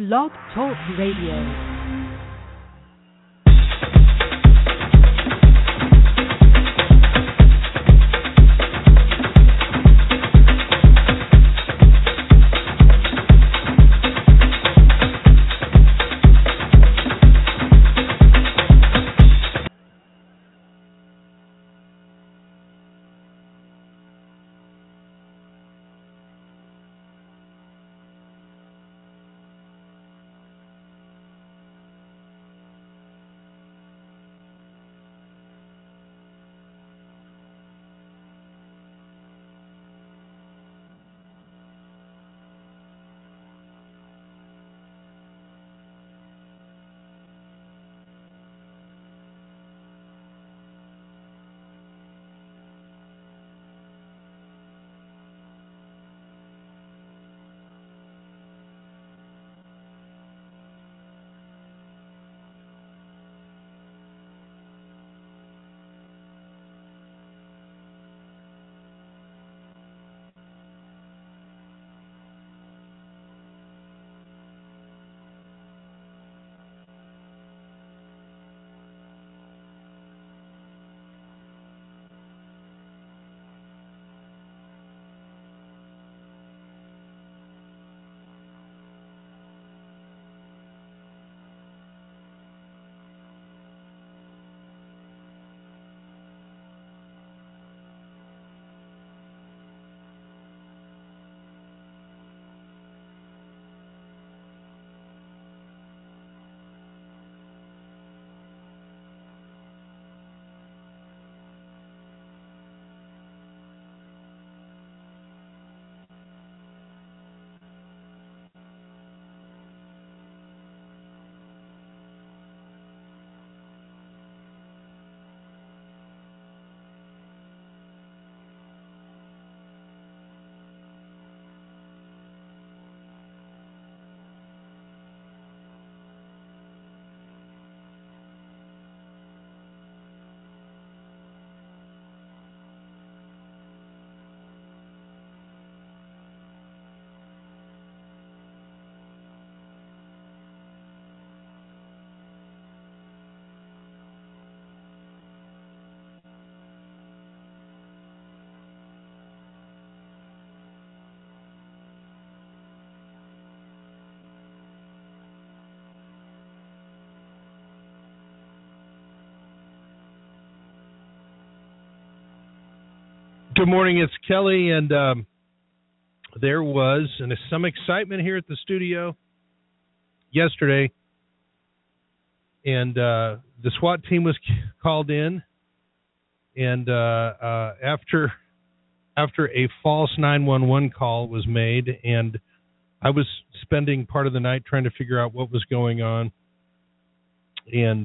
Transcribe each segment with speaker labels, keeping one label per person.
Speaker 1: Blog Talk Radio.
Speaker 2: Good morning, it's Kelly, and there was some excitement here at the studio yesterday, and the SWAT team was called in, and after a false 911 call was made, and I was spending part of the night trying to figure out what was going on, and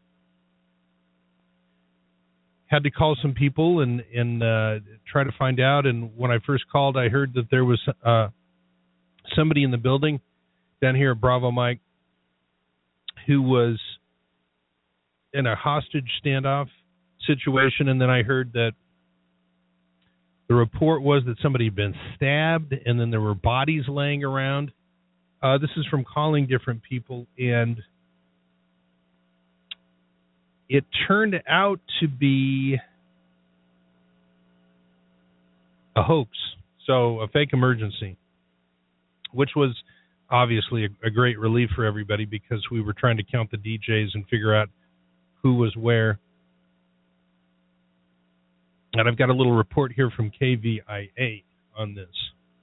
Speaker 2: had to call some people and try to find out. And when I first called, I heard that there was somebody in the building down here at Bravo Mike who was in a hostage standoff situation. And then I heard that the report was that somebody had been stabbed, and then there were bodies laying around. This is from calling different people, and it turned out to be a hoax, so a fake emergency, which was obviously a great relief for everybody because we were trying to count the DJs and figure out who was where. And I've got a little report here from KVIA on this.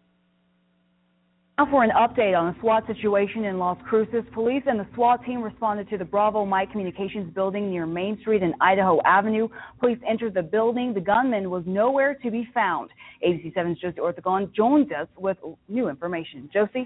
Speaker 3: Now for an update on the SWAT situation in Las Cruces, police and the SWAT team responded to the Bravo Mike Communications building near Main Street and Idaho Avenue. Police entered the building. The gunman was nowhere to be found. ABC 7's Josie Orthagon joins us with new information. Josie?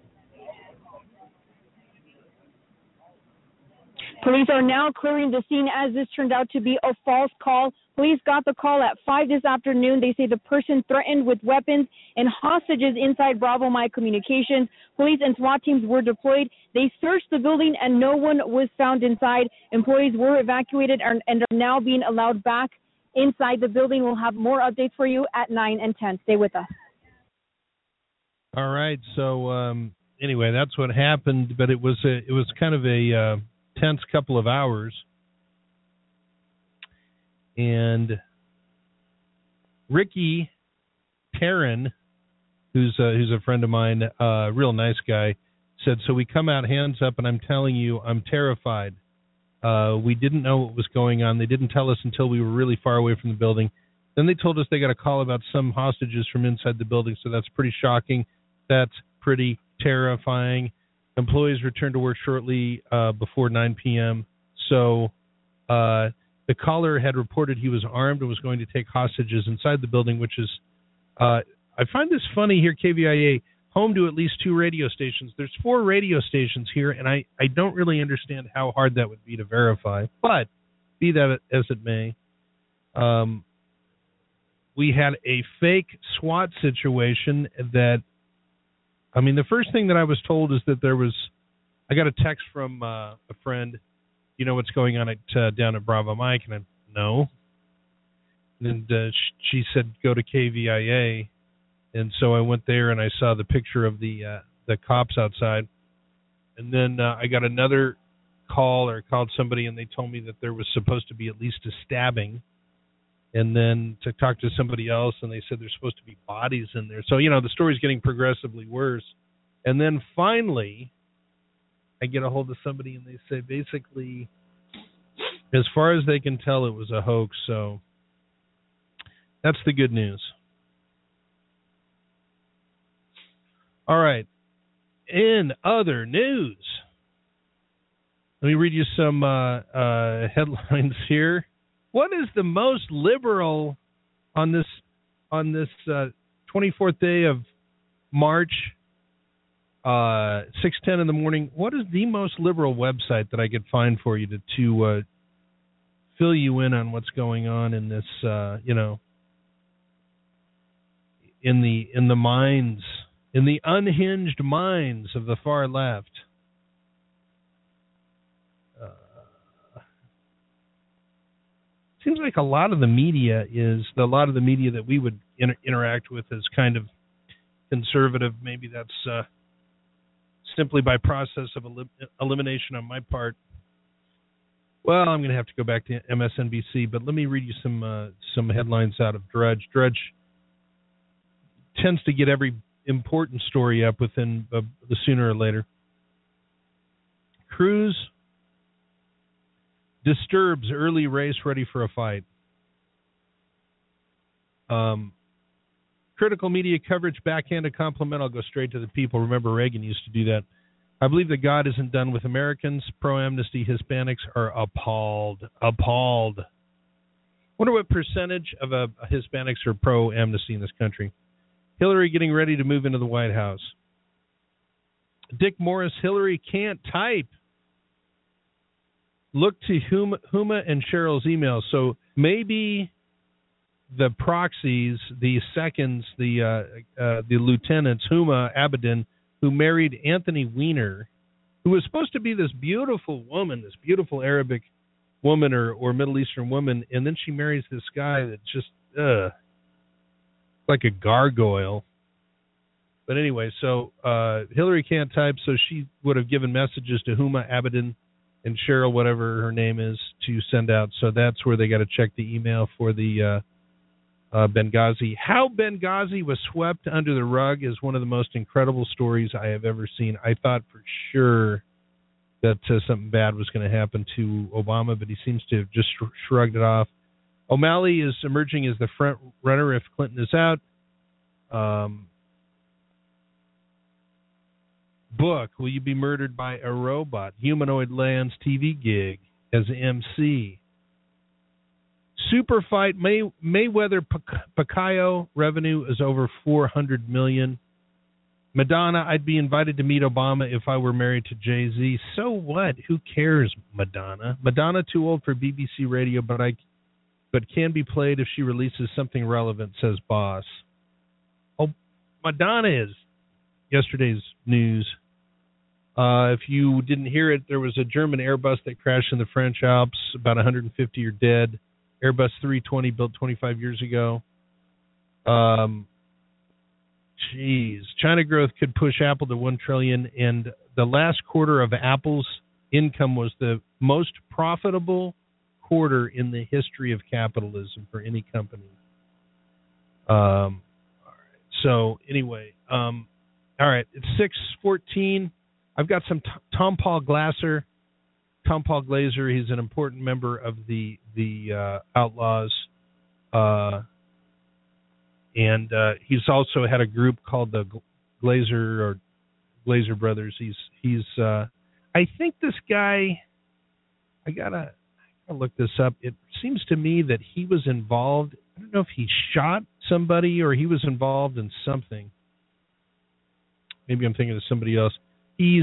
Speaker 4: Police are now clearing the scene as this turned out to be a false call. Police got the call at 5 this afternoon. They say the person threatened with weapons and hostages inside Bravo Mike Communications. Police and SWAT teams were deployed. They searched the building and no one was found inside. Employees were evacuated and are now being allowed back inside the building. We'll have more updates for you at 9 and 10. Stay with us.
Speaker 2: All right, so anyway, that's what happened. But it was kind of a tense couple of hours, and Ricky Taryn, who's a friend of mine, real nice guy, said, so we come out hands up, and I'm telling you, I'm terrified. We didn't know what was going on. They didn't tell us until we were really far away from the building. Then they told us they got a call about some hostages from inside the building, so that's pretty shocking. That's pretty terrifying. Employees returned to work shortly before 9 p.m. So the caller had reported he was armed and was going to take hostages inside the building, which is, I find this funny here, KVIA, home to at least 2 radio stations. There's 4 radio stations here, and I don't really understand how hard that would be to verify. But be that as it may, we had a fake SWAT situation that, I mean, the first thing that I was told is that I got a text from a friend, you know what's going on down at Bravo Mike, and I no. And she said, go to KVIA. And so I went there and I saw the picture of the cops outside. And then I got another call, or called somebody, and they told me that there was supposed to be at least a stabbing. And then to talk to somebody else, and they said there's supposed to be bodies in there. So, you know, the story's getting progressively worse. And then finally, I get a hold of somebody, and they say basically, as far as they can tell, it was a hoax. So that's the good news. All right. In other news, let me read you some headlines here. What is the most liberal on this 24th day of March, 6:10 in the morning? What is the most liberal website that I could find for you to fill you in on what's going on in this, in the minds, in the unhinged minds of the far left? Seems like a lot of the media that we would interact with is kind of conservative. Maybe that's simply by process of elimination on my part. Well, I'm going to have to go back to MSNBC, but let me read you some headlines out of Drudge. Drudge tends to get every important story up within the sooner or later. Cruz disturbs early race ready for a fight. Critical media coverage, backhanded compliment. I'll go straight to the people. Remember, Reagan used to do that. I believe that God isn't done with Americans. Pro-amnesty Hispanics are appalled. Appalled. Wonder what percentage of Hispanics are pro-amnesty in this country. Hillary getting ready to move into the White House. Dick Morris, Hillary can't type. Look to Huma and Cheryl's emails. So maybe the proxies, the seconds, the lieutenants, Huma Abedin, who married Anthony Weiner, who was supposed to be this beautiful woman, this beautiful Arabic woman or Middle Eastern woman, and then she marries this guy that's just like a gargoyle. But anyway, so Hillary can't type, so she would have given messages to Huma Abedin and Cheryl, whatever her name is, to send out. So that's where they got to check the email for the Benghazi. How Benghazi was swept under the rug is one of the most incredible stories I have ever seen. I thought for sure that something bad was going to happen to Obama, but he seems to have just shrugged it off. O'Malley is emerging as the front runner if Clinton is out. Book, Will You Be Murdered by a Robot? Humanoid lands TV gig as MC. Super fight, Mayweather-Pacquiao revenue is over $400 million. Madonna, I'd be invited to meet Obama if I were married to Jay-Z. So what? Who cares, Madonna? Madonna too old for BBC radio, but can be played if she releases something relevant, says Boss. Oh, Madonna is yesterday's news. If you didn't hear it, there was a German Airbus that crashed in the French Alps. About 150 are dead. Airbus 320 built 25 years ago. Jeez, China growth could push Apple to $1 trillion, and the last quarter of Apple's income was the most profitable quarter in the history of capitalism for any company. All right. So anyway, all right, it's 6:14. I've got some Tom Paul Glaser. Tom Paul Glaser, he's an important member of the Outlaws, and he's also had a group called the Glaser Brothers. He's I think this guy, I gotta look this up. It seems to me that he was involved. I don't know if he shot somebody or he was involved in something. Maybe I'm thinking of somebody else. He's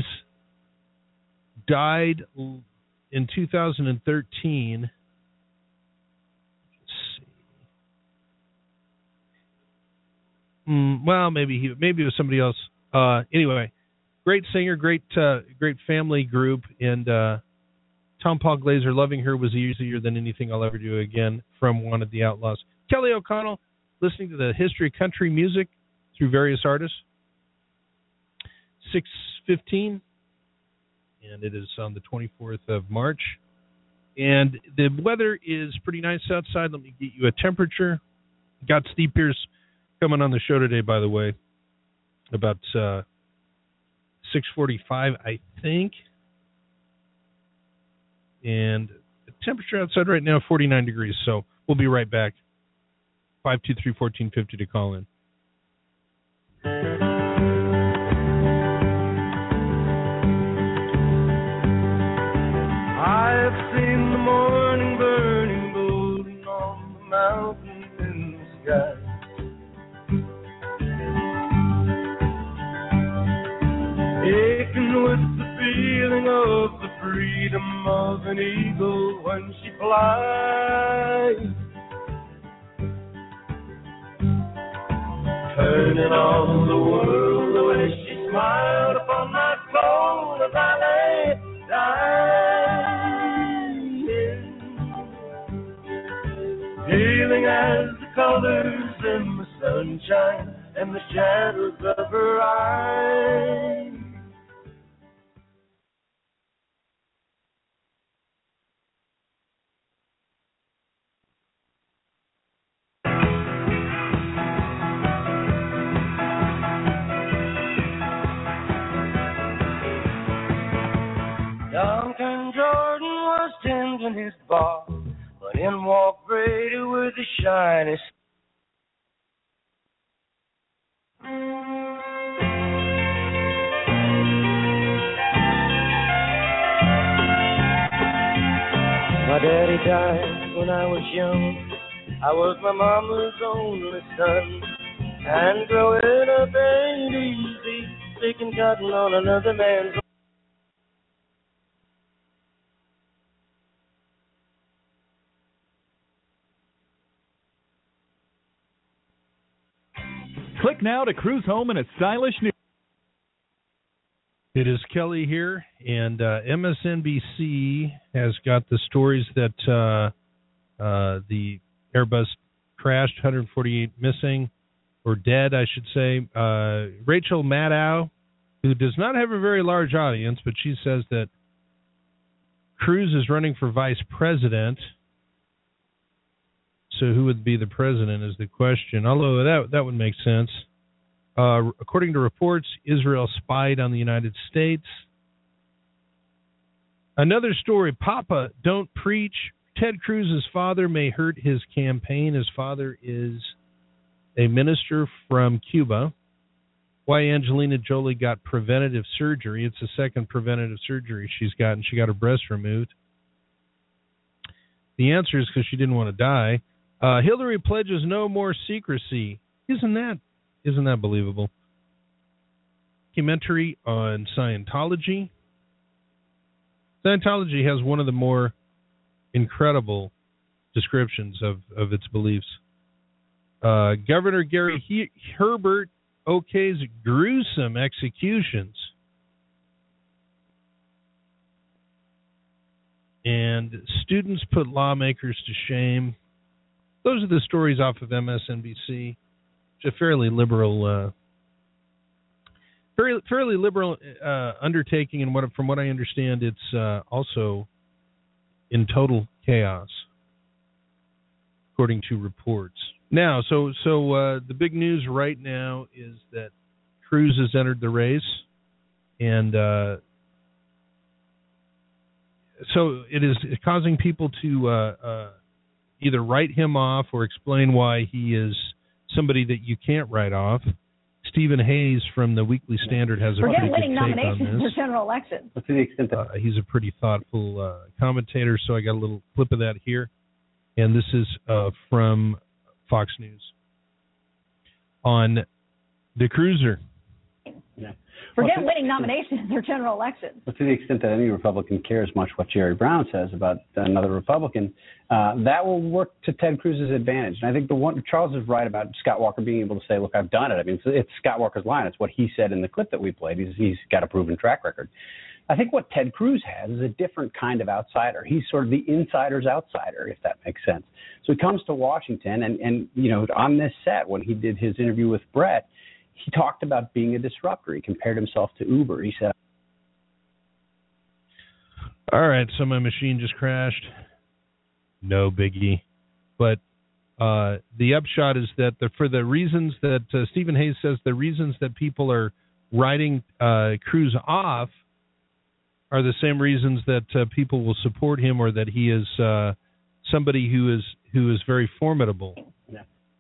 Speaker 2: died in 2013. Let's see. Well, maybe it was somebody else. Anyway, great singer, great family group, and Tom Paul Glaser, Loving Her was easier than anything I'll ever do again, from one of the Outlaws. Kelly O'Connell, listening to the history of country music through various artists. 6:15, and it is on the 24th of March. And the weather is pretty nice outside. Let me get you a temperature. Got Steve Pierce coming on the show today, by the way, about 6:45, I think. And the temperature outside right now, 49 degrees. So we'll be right back. 523-1450 to call in.
Speaker 5: I've seen the morning burning golden on the mountain in the sky. Aching with the feeling of the freedom of an eagle when she flies. Turning on the world the way she smiled upon that Florida valley. Healing as the colors in the sunshine and the shadows of her eyes. Duncan Jordan was tending his bar, but in walked Brady with a shiny. My daddy died when I was young. I was my mama's only son, and growing up ain't easy, picking cotton on another man's.
Speaker 6: Click now to cruise home in a stylish new...
Speaker 2: It is Kelly here, and MSNBC has got the stories that the Airbus crashed, 148 missing, or dead, I should say. Rachel Maddow, who does not have a very large audience, but she says that Cruz is running for vice president. So who would be the president is the question, although that would make sense. According to reports, Israel spied on the United States. Another story, Papa, don't preach. Ted Cruz's father may hurt his campaign. His father is a minister from Cuba. Why Angelina Jolie got preventative surgery. It's the second preventative surgery she's gotten. She got her breast removed. The answer is because she didn't want to die. Hillary pledges no more secrecy. Isn't that believable? Documentary on Scientology. Scientology has one of the more incredible descriptions of its beliefs. Governor Gary Herbert okays gruesome executions. And students put lawmakers to shame. Those are the stories off of MSNBC. It's a fairly liberal fairly liberal undertaking, and from what I understand, it's also in total chaos, according to reports. Now, so the big news right now is that Cruz has entered the race, and so it is causing people to either write him off or explain why he is somebody that you can't write off. Stephen Hayes from the Weekly Standard has a pretty good take on this.
Speaker 3: For general elections.
Speaker 7: To the extent that
Speaker 2: he's a pretty thoughtful commentator, so I got a little clip of that here. And this is from Fox News on the cruiser.
Speaker 7: Yeah.
Speaker 3: Forget winning nominations or general elections.
Speaker 7: But to the extent that any Republican cares much what Jerry Brown says about another Republican, that will work to Ted Cruz's advantage. And I think Charles is right about Scott Walker being able to say, look, I've done it. I mean, it's Scott Walker's line. It's what he said in the clip that we played. He's got a proven track record. I think what Ted Cruz has is a different kind of outsider. He's sort of the insider's outsider, if that makes sense. So he comes to Washington, and you know, on this set, when he did his interview with Brett, he talked about being a disruptor. He compared himself to Uber. He said,
Speaker 2: all right, so my machine just crashed. No biggie. But the upshot is that for the reasons that Stephen Hayes says, the reasons that people are writing Cruz off are the same reasons that people will support him, or that he is somebody who is very formidable.
Speaker 7: yeah.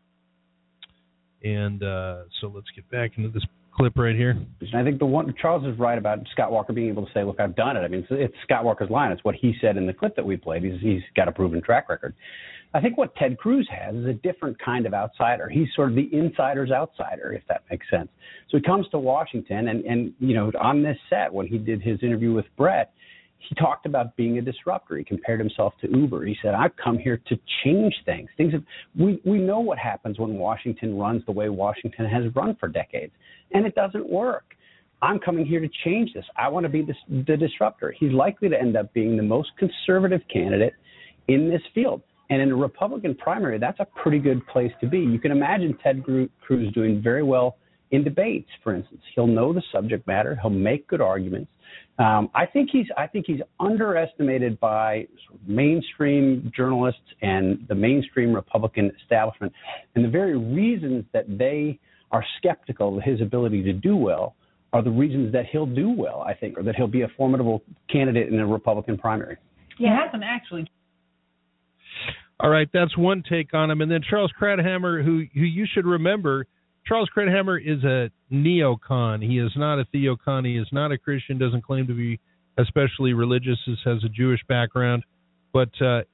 Speaker 2: And so let's get back into this clip right here.
Speaker 7: I think Charles is right about Scott Walker being able to say, look, I've done it. I mean, it's Scott Walker's line. It's what he said in the clip that we played. He's got a proven track record. I think what Ted Cruz has is a different kind of outsider. He's sort of the insider's outsider, if that makes sense. So he comes to Washington, and you know, on this set, when he did his interview with Brett, he talked about being a disruptor. He compared himself to Uber. He said, I've come here to change things. We know what happens when Washington runs the way Washington has run for decades, and it doesn't work. I'm coming here to change this. I want to be the disruptor. He's likely to end up being the most conservative candidate in this field. And in a Republican primary, that's a pretty good place to be. You can imagine Ted Cruz doing very well in debates, for instance. He'll know the subject matter. He'll make good arguments. I think he's underestimated by sort of mainstream journalists and the mainstream Republican establishment. And the very reasons that they are skeptical of his ability to do well are the reasons that he'll do well, I think, or that he'll be a formidable candidate in a Republican primary.
Speaker 8: He hasn't actually.
Speaker 2: All right, that's one take on him. And then Charles Krauthammer, who you should remember, Charles Krauthammer is a neocon. He is not a theocon. He is not a Christian, doesn't claim to be especially religious, has a Jewish background. But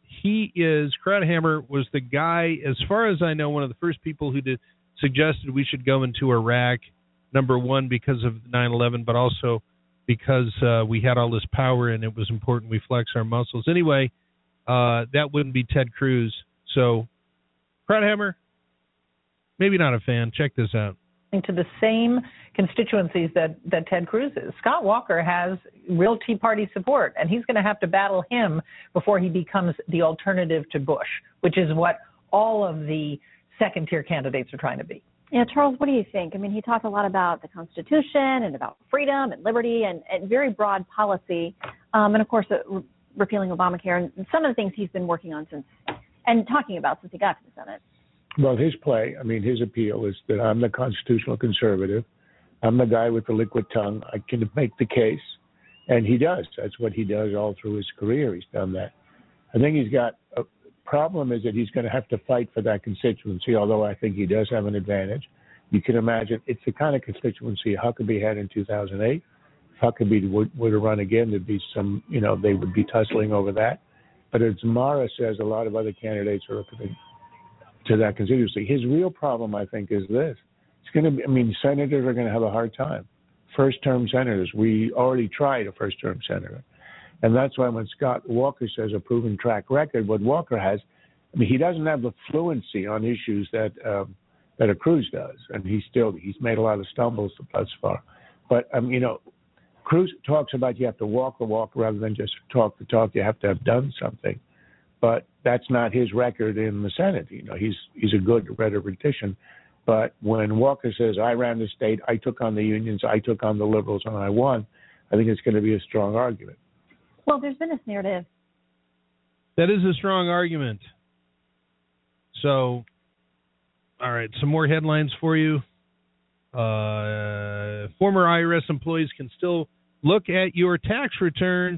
Speaker 2: Krauthammer was the guy, as far as I know, one of the first people who suggested we should go into Iraq, number one, because of 9/11, but also because we had all this power and it was important we flex our muscles. Anyway, that wouldn't be Ted Cruz. So, Krauthammer, maybe not a fan. Check this out.
Speaker 8: To the same constituencies that Ted Cruz is. Scott Walker has real Tea Party support, and he's going to have to battle him before he becomes the alternative to Bush, which is what all of the second-tier candidates are trying to be.
Speaker 3: Yeah, Charles, what do you think? I mean, he talked a lot about the Constitution and about freedom and liberty and very broad policy, and, of course, repealing Obamacare and some of the things he's been working on since he got to the Senate.
Speaker 9: Well, his play, I mean, his appeal is that I'm the constitutional conservative. I'm the guy with the liquid tongue. I can make the case. And he does. That's what he does all through his career. He's done that. I think he's got a problem is that he's going to have to fight for that constituency, although I think he does have an advantage. You can imagine it's the kind of constituency Huckabee had in 2008. If Huckabee were to run again, there'd be some, they would be tussling over that. But as Mara says, a lot of other candidates are looking to that constituency. His real problem, I think, is this. It's going to be, senators are going to have a hard time. First-term senators. We already tried a first-term senator. And that's why when Scott Walker says a proven track record, what Walker has, he doesn't have the fluency on issues that a Cruz does. And he's made a lot of stumbles thus far. But, Cruz talks about you have to walk the walk rather than just talk the talk. You have to have done something. But that's not his record in the Senate. He's a good rhetorician. But when Walker says, I ran the state, I took on the unions, I took on the liberals, and I won, I think it's going to be a strong argument.
Speaker 10: Well, there's been this narrative.
Speaker 2: That is a strong argument. So, all right, some more headlines for you. Former IRS employees can still look at your tax returns.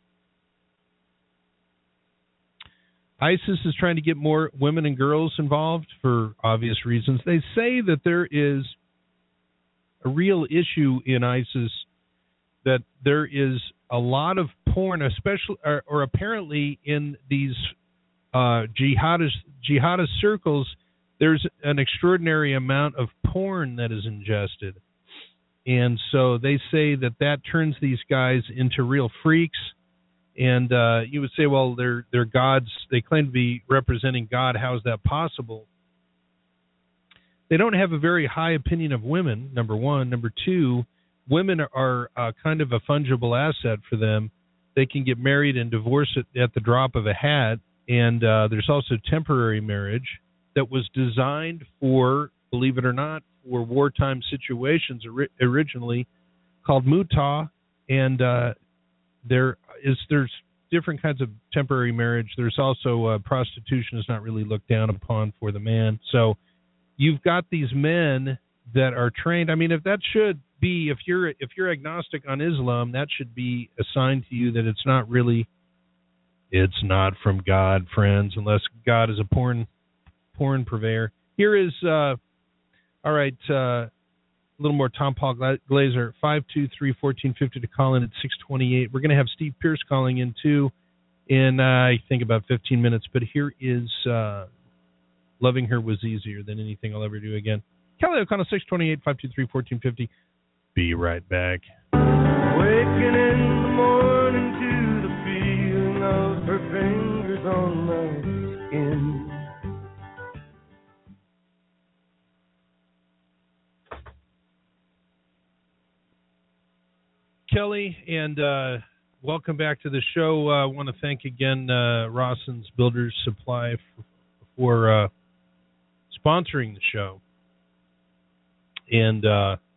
Speaker 2: ISIS is trying to get more women and girls involved for obvious reasons. They say that there is a real issue in ISIS, that there is a lot of porn, especially or apparently in these jihadist circles, there's an extraordinary amount of porn that is ingested. And so they say that turns these guys into real freaks. And you would say, well, they're gods. They claim to be representing God. How is that possible? They don't have a very high opinion of women, number one. Number two, women are kind of a fungible asset for them. They can get married and divorce at the drop of a hat. And there's also temporary marriage that was designed for, believe it or not, for wartime situations originally, called mutah. And there's different kinds of temporary marriage. There's also prostitution is not really looked down upon for the man. So you've got these men that are trained. I mean, if that should be, if you're agnostic on Islam, that should be a sign to you that it's not from God, friends, unless God is a porn purveyor. Here is, all right, a little more Tom Paul Glazer, 523-1450 to call in at 628. We're going to have Steve Pierce calling in, too, in, I think, about 15 minutes. But here is Loving Her Was Easier Than Anything I'll Ever Do Again. Kelly O'Connell, 628-523-1450. Be right back.
Speaker 5: Waking in the morning to the feeling of her fingers on my skin.
Speaker 2: Kelly, and welcome back to the show. I want to thank again Rawson's Builders Supply for sponsoring the show. And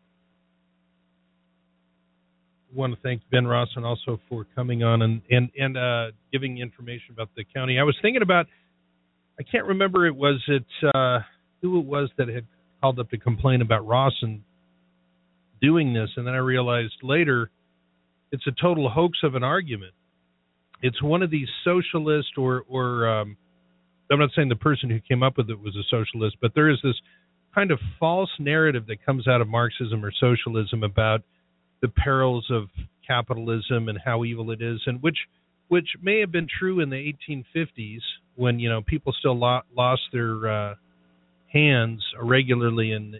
Speaker 2: want to thank Ben Rawson also for coming on and giving information about the county. I was thinking about, I can't remember who it was that had called up to complain about Rawson doing this, and then I realized later it's a total hoax of an argument. It's one of these socialist or I'm not saying the person who came up with it was a socialist, but there is this kind of false narrative that comes out of Marxism or socialism about the perils of capitalism and how evil it is, and which may have been true in the 1850s when people still lost their hands regularly in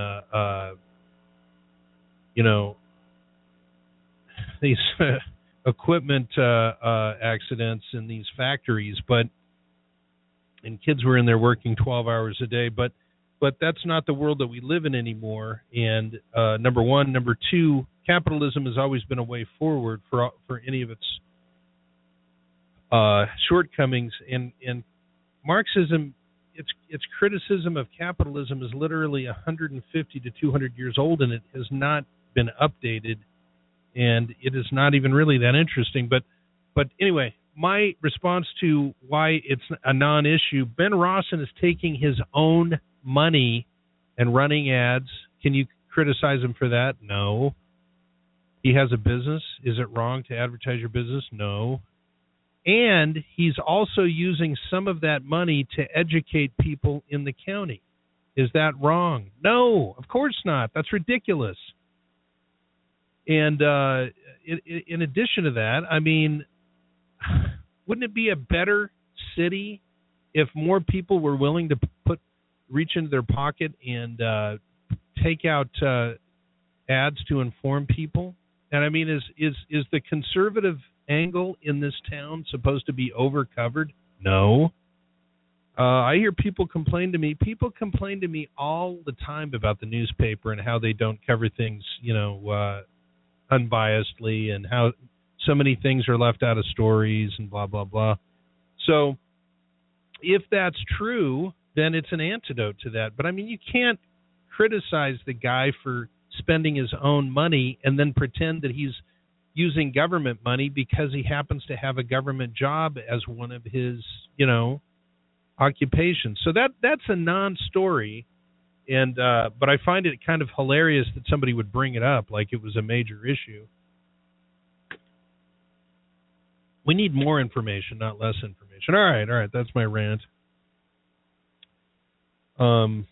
Speaker 2: these equipment accidents in these factories, and kids were in there working 12 hours a day, but that's not the world that we live in anymore. And number one, number two, capitalism has always been a way forward for any of its shortcomings. And Marxism, its criticism of capitalism is literally 150 to 200 years old, and it has not been updated. And it is not even really that interesting. But anyway, my response to why it's a non-issue, Ben Rawson is taking his own money and running ads. Can you criticize him for that? No. He has a business. Is it wrong to advertise your business? No. And he's also using some of that money to educate people in the county. Is that wrong? No, of course not. That's ridiculous. And in addition to that, I mean, wouldn't it be a better city if more people were willing to reach into their pocket and take out ads to inform people? And I mean, is the conservative angle in this town supposed to be overcovered? No. I hear people complain to me. People complain to me all the time about the newspaper and how they don't cover things, unbiasedly, and how so many things are left out of stories and blah, blah, blah. So if that's true, then it's an antidote to that. But I mean, you can't criticize the guy for spending his own money and then pretend that he's using government money because he happens to have a government job as one of his, occupations. So that's a non-story, and but I find it kind of hilarious that somebody would bring it up like it was a major issue. We need more information, not less information. All right, that's my rant. Trying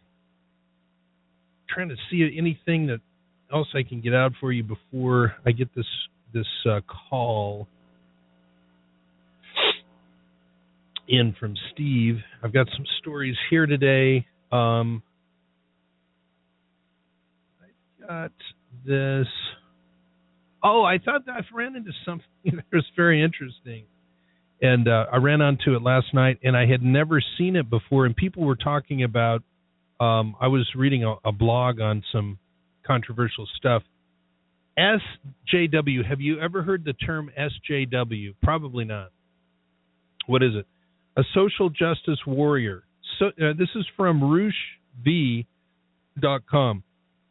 Speaker 2: to see anything that else I can get out for you before I get this call in from Steve. I've got some stories here today. I got this. Oh, I thought I ran into something that was very interesting. And I ran onto it last night, and I had never seen it before. And people were talking about, I was reading a blog on some controversial stuff. SJW, have you ever heard the term SJW? Probably not. What is it? A social justice warrior. So this is from RooshV.com.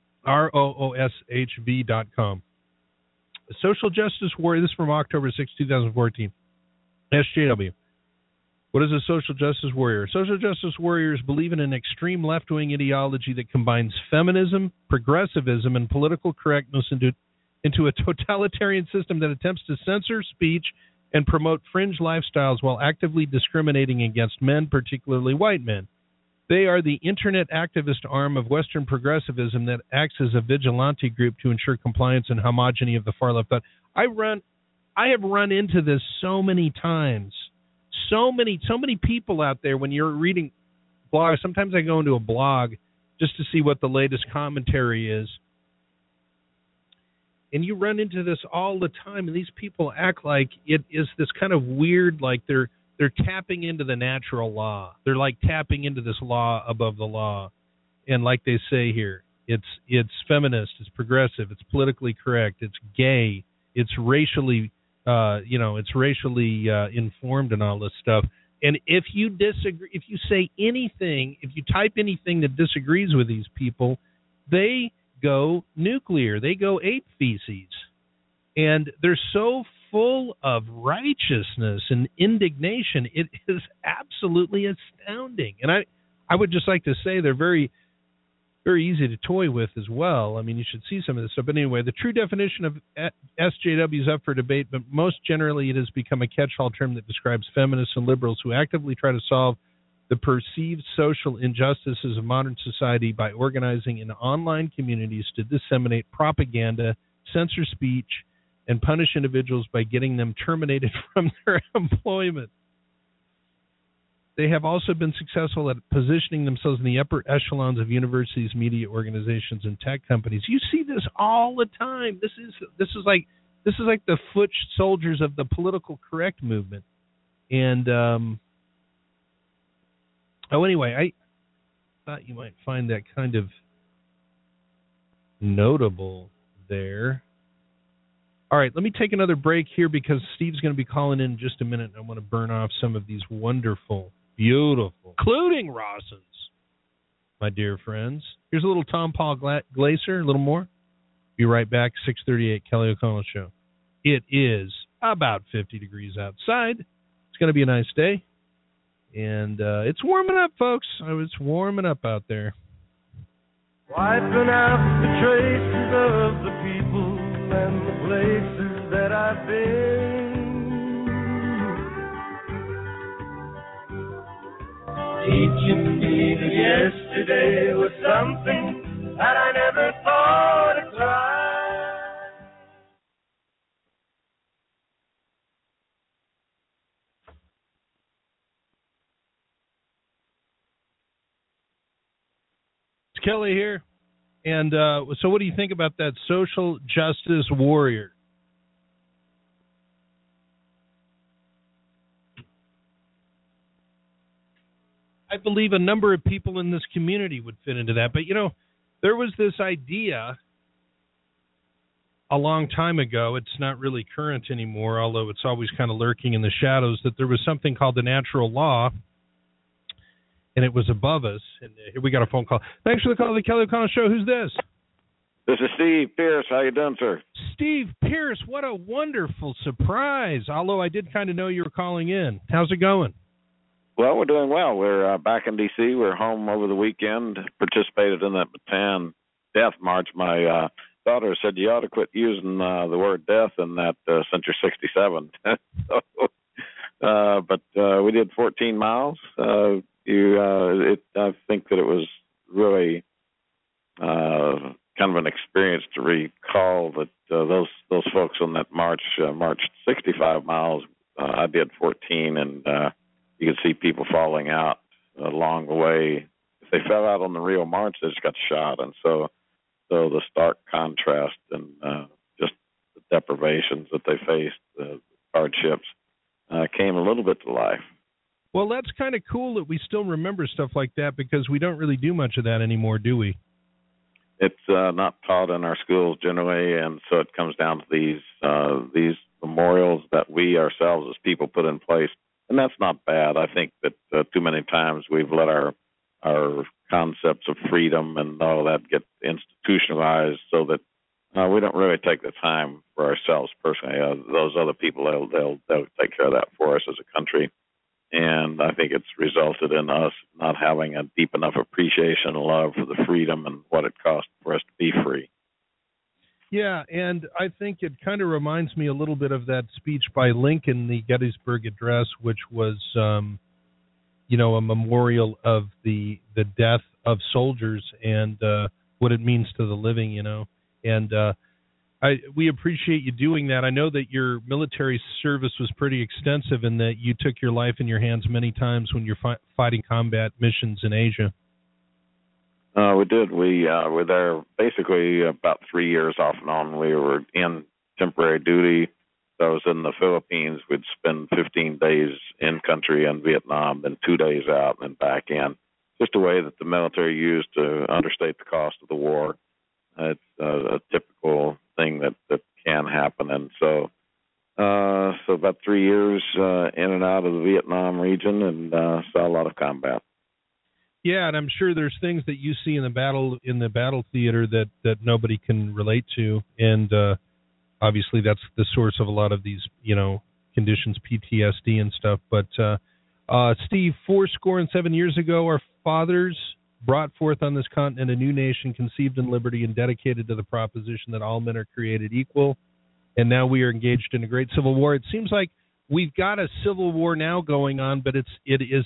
Speaker 2: ROOSHV.com. A social justice warrior. This is from October 6, 2014. SJW. What is a social justice warrior? Social justice warriors believe in an extreme left-wing ideology that combines feminism, progressivism, and political correctness into a totalitarian system that attempts to censor speech and promote fringe lifestyles while actively discriminating against men, particularly white men. They are the internet activist arm of Western progressivism that acts as a vigilante group to ensure compliance and homogeny of the far left thought. I have run into this so many times. So many people out there, when you're reading blogs, sometimes I go into a blog just to see what the latest commentary is. And you run into this all the time, and these people act like it is this kind of weird, like they're tapping into the natural law. They're like tapping into this law above the law. And like they say here, it's feminist, it's progressive, it's politically correct, it's gay, it's racially informed and all this stuff. And if you disagree, if you say anything, if you type anything that disagrees with these people, they go nuclear. They go ape feces. And they're so full of righteousness and indignation. It is absolutely astounding. And I would just like to say they're very, very easy to toy with as well. I mean, you should see some of this stuff. But anyway, the true definition of SJW is up for debate, but most generally it has become a catch-all term that describes feminists and liberals who actively try to solve the perceived social injustices of modern society by organizing in online communities to disseminate propaganda, censor speech, and punish individuals by getting them terminated from their employment. They have also been successful at positioning themselves in the upper echelons of universities, media organizations, and tech companies. You see this all the time. This is like the foot soldiers of the political correct movement. And anyway, I thought you might find that kind of notable there. All right, let me take another break here because Steve's going to be calling in just a minute. I want to burn off some of these wonderful, beautiful, including Rawson's, my dear friends. Here's a little Tom Paul Glaser, a little more. Be right back, 6:38, Kelly O'Connell Show. It is about 50 degrees outside. It's going to be a nice day. And it's warming up, folks. It's warming up out there.
Speaker 5: Wiping out the traces of the people and the places that I've been. Teaching me that yesterday was something that I never thought I'd try.
Speaker 2: It's Kelly here. And so what do you think about that social justice warrior? I believe a number of people in this community would fit into that. But, there was this idea a long time ago. It's not really current anymore, although it's always kind of lurking in the shadows, that there was something called the natural law. and it was above us. And here we got a phone call. Thanks for the call to the Kelly O'Connell Show. Who's this?
Speaker 11: This is Steve Pierce. How you doing, sir?
Speaker 2: Steve Pierce, what a wonderful surprise. Although I did kind of know you were calling in. How's it going?
Speaker 11: Well, we're doing well. We're back in D.C. We're home over the weekend, participated in that Bataan Death March. My daughter said you ought to quit using the word death in that since you're 67. But we did 14 miles. I think that it was really kind of an experience to recall that those folks on that march marched 65 miles. I did 14, and you could see people falling out along the way. If they fell out on the real march, they just got shot. And so the stark contrast and just the deprivations that they faced, the hardships, came a little bit to life.
Speaker 2: Well, that's kind of cool that we still remember stuff like that, because we don't really do much of that anymore, do we?
Speaker 11: It's not taught in our schools generally, and so it comes down to these memorials that we ourselves as people put in place, and that's not bad. I think that too many times we've let our concepts of freedom and all that get institutionalized, so that we don't really take the time for ourselves personally. Those other people, they'll take care of that for us as a country. And I think it's resulted in us not having a deep enough appreciation and love for the freedom and what it costs for us to be free.
Speaker 2: Yeah, and I think it kind of reminds me a little bit of that speech by Lincoln, the Gettysburg Address, which was, a memorial of the death of soldiers and what it means to the living, And we appreciate you doing that. I know that your military service was pretty extensive and that you took your life in your hands many times when you're fighting combat missions in Asia.
Speaker 11: We did. We were there basically about 3 years off and on. We were in temporary duty. I was in the Philippines. We'd spend 15 days in country in Vietnam, then 2 days out and back in. Just a way that the military used to understate the cost of the war. It's a typical thing that can happen. And so about 3 years in and out of the Vietnam region, and saw a lot of combat.
Speaker 2: Yeah, and I'm sure there's things that you see in the battle theater that nobody can relate to, and obviously that's the source of a lot of these conditions, PTSD and stuff. But Steve, 77 years ago, our fathers brought forth on this continent a new nation conceived in liberty and dedicated to the proposition that all men are created equal. And now we are engaged in a great civil war. It seems like we've got a civil war now going on, but it's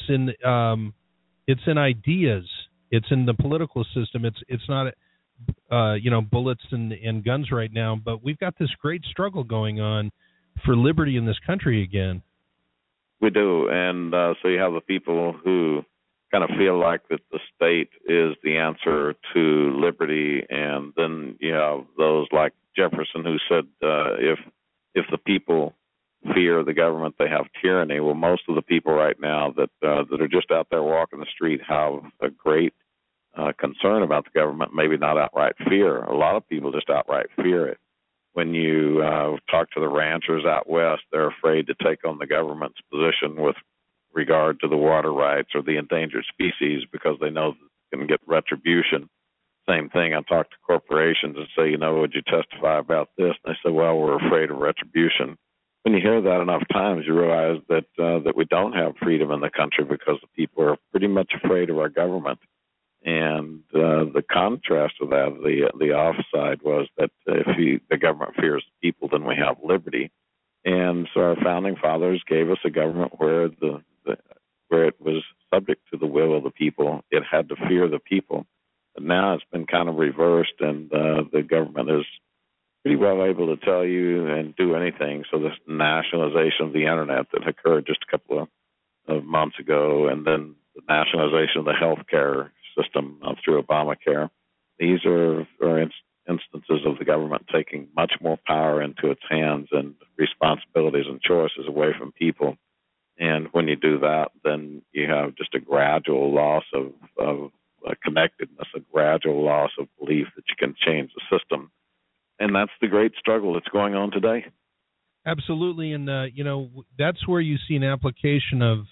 Speaker 2: in ideas. It's in the political system. It's not bullets and guns right now. But we've got this great struggle going on for liberty in this country again.
Speaker 11: We do, and so you have the people who kind of feel like that the state is the answer to liberty, and then you have those like Jefferson who said if the people fear the government, they have tyranny. Well, most of the people right now that are just out there walking the street have a great concern about the government, maybe not outright fear. A lot of people just outright fear it. When you talk to the ranchers out west, they're afraid to take on the government's position with regard to the water rights or the endangered species because they know they can get retribution. Same thing, I talk to corporations and say, would you testify about this? And they say, well, we're afraid of retribution. When you hear that enough times, you realize that we don't have freedom in the country because the people are pretty much afraid of our government. And the contrast of that, the offside, was that if the government fears the people, then we have liberty. And so our founding fathers gave us a government where it was subject to the will of the people. It had to fear the people. But now it's been kind of reversed, and the government is pretty well able to tell you and do anything. So this nationalization of the Internet that occurred just a couple of months ago, and then the nationalization of the health care system through Obamacare, these are instances of the government taking much more power into its hands and responsibilities and choices away from people. And when you do that, then you have just a gradual loss of connectedness, a gradual loss of belief that you can change the system. And that's the great struggle that's going on today.
Speaker 2: Absolutely. And, that's where you see an application of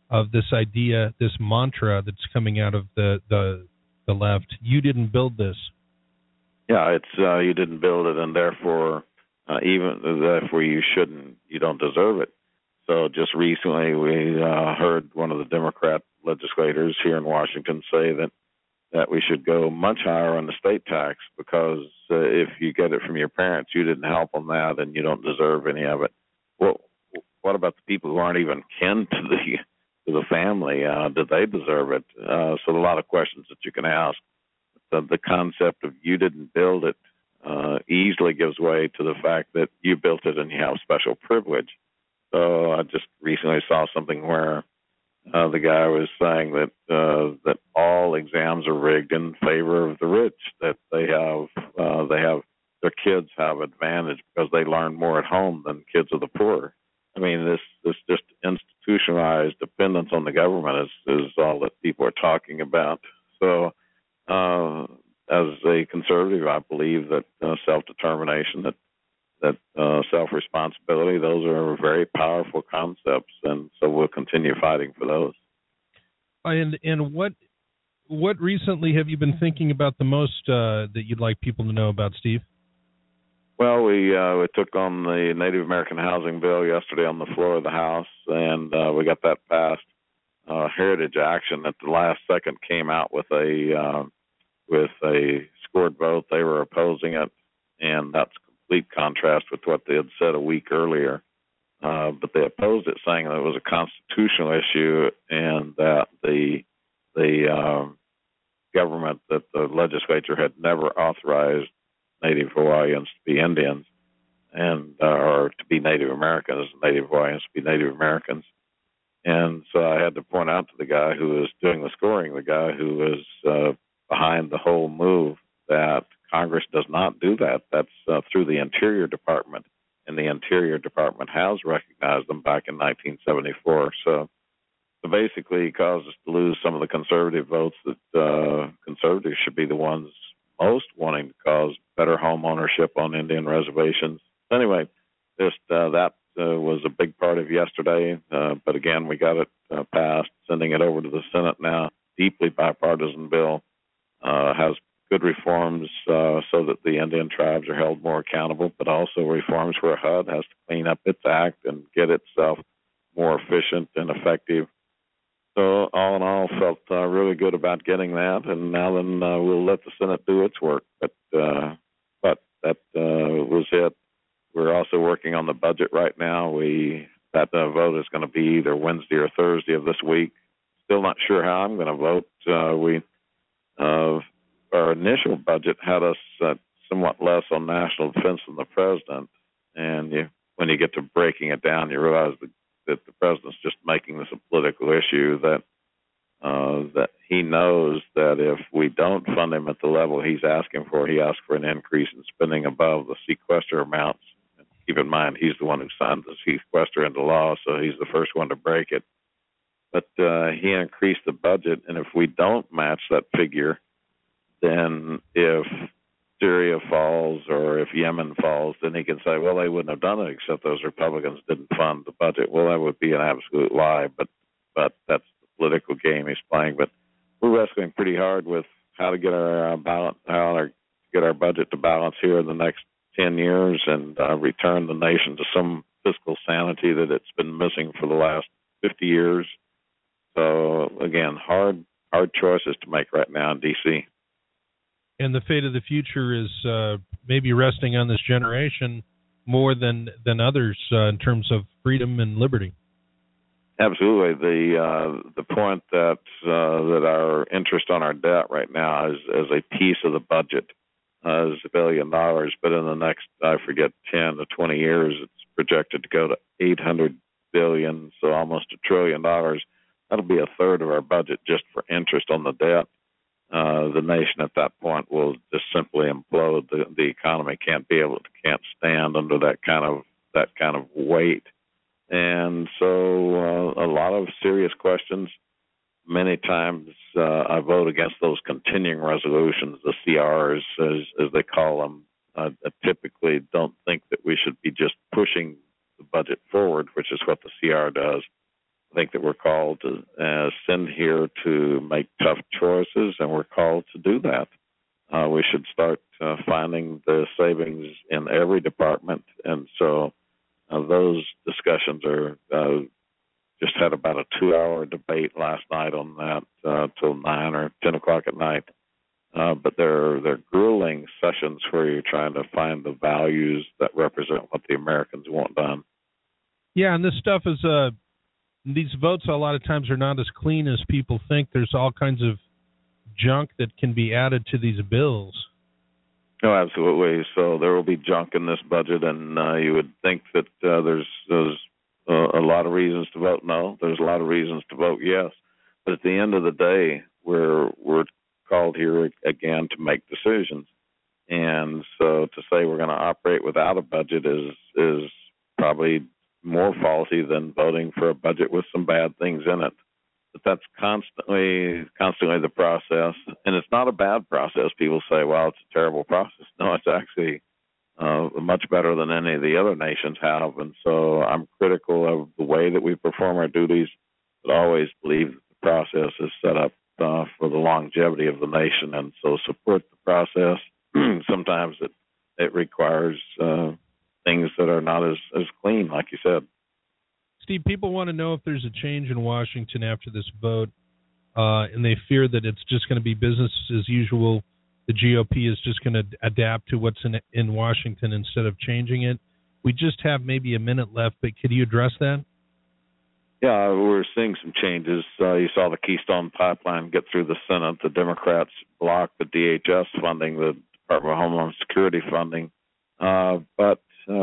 Speaker 2: of this idea, this mantra that's coming out of the left. You didn't build this.
Speaker 11: Yeah, it's you didn't build it, and therefore you don't deserve it. So just recently we heard one of the Democrat legislators here in Washington say that we should go much higher on the state tax because if you get it from your parents, you didn't help on that, and you don't deserve any of it. Well, what about the people who aren't even kin to the family? Do they deserve it? So a lot of questions that you can ask. The concept of you didn't build it easily gives way to the fact that you built it and you have special privilege. So I just recently saw something where the guy was saying that all exams are rigged in favor of the rich, that their kids have advantage because they learn more at home than kids of the poor. I mean, this just institutionalized dependence on the government is all that people are talking about. So as a conservative, I believe that self-determination, that self-responsibility, those are very powerful concepts, and so we'll continue fighting for those.
Speaker 2: And what recently have you been thinking about the most that you'd like people to know about, Steve?
Speaker 11: Well, we took on the Native American housing bill yesterday on the floor of the House, and we got that passed. Heritage Action at the last second came out with a scored vote. They were opposing it, and that's complete contrast with what they had said a week earlier. But they opposed it, saying that it was a constitutional issue and that the government, that the legislature had never authorized Native Hawaiians to be Indians and or to be Native Americans, Native Hawaiians to be Native Americans. And so I had to point out to the guy who was doing the scoring, the guy who was behind the whole move, that Congress does not do that. That's through the Interior Department, and the Interior Department has recognized them back in 1974. So basically it caused us to lose some of the conservative votes that conservatives should be the ones most wanting to cause better home ownership on Indian reservations. Anyway, just that was a big part of yesterday, but again, we got it passed, sending it over to the Senate now. Deeply bipartisan bill, has good reforms so that the Indian tribes are held more accountable, but also reforms where HUD has to clean up its act and get itself more efficient and effective. So all in all, felt really good about getting that, and now then we'll let the Senate do its work. But that was it. We're also working on the budget right now. That vote is going to be either Wednesday or Thursday of this week. Still not sure how I'm going to vote. Our initial budget had us somewhat less on national defense than the president, and when you get to breaking it down, you realize that the president's just making this a political issue, that he knows that if we don't fund him at the level he's asking for, he asks for an increase in spending above the sequester amounts. And keep in mind, he's the one who signed the sequester into law, so he's the first one to break it. But he increased the budget, and if we don't match that figure, then if Syria falls or if Yemen falls, then he can say, well, they wouldn't have done it except those Republicans didn't fund the budget. Well, that would be an absolute lie, but that's the political game he's playing. But we're wrestling pretty hard with how to get our budget to balance here in the next 10 years and return the nation to some fiscal sanity that it's been missing for the last 50 years. So, again, hard choices to make right now in D.C.
Speaker 2: And the fate of the future is maybe resting on this generation more than others in terms of freedom and liberty.
Speaker 11: Absolutely. The point that our interest on our debt right now is a piece of the budget is $1 billion, but in the next, I forget, 10 to 20 years, it's projected to go to $800 billion, so almost $1 trillion. That'll be a third of our budget just for interest on the debt. The nation at that point will just simply implode. The economy can't stand under that kind of weight. And so a lot of serious questions. Many times I vote against those continuing resolutions, the CRs as they call them. I typically don't think that we should be just pushing the budget forward, which is what the CR does. think that we're called to send here to make tough choices, and we're called to do that. We should start finding the savings in every department, and so those discussions are just had about a 2-hour debate last night on that till 9 or 10 o'clock at night. But they're grueling sessions where you're trying to find the values that represent what the Americans want done.
Speaker 2: Yeah, and this stuff is these votes a lot of times are not as clean as people think. There's all kinds of junk that can be added to these bills.
Speaker 11: Oh, absolutely. So there will be junk in this budget, and you would think that there's a lot of reasons to vote no. There's a lot of reasons to vote yes. But at the end of the day, we're called here again to make decisions. And so to say we're going to operate without a budget is probably more faulty than voting for a budget with some bad things in it. But that's constantly the process. And it's not a bad process. People say, well, it's a terrible process. No, it's actually much better than any of the other nations have. And so I'm critical of the way that we perform our duties, but always believe that the process is set up for the longevity of the nation. And so support the process. Sometimes it requires things that are not as clean, like you said.
Speaker 2: Steve, people want to know if there's a change in Washington after this vote, and they fear that it's just going to be business as usual. The GOP is just going to adapt to what's in Washington instead of changing it. We just have maybe a minute left, but could you address that?
Speaker 11: Yeah, we're seeing some changes. You saw the Keystone Pipeline get through the Senate. The Democrats blocked the DHS funding, the Department of Homeland Security funding. But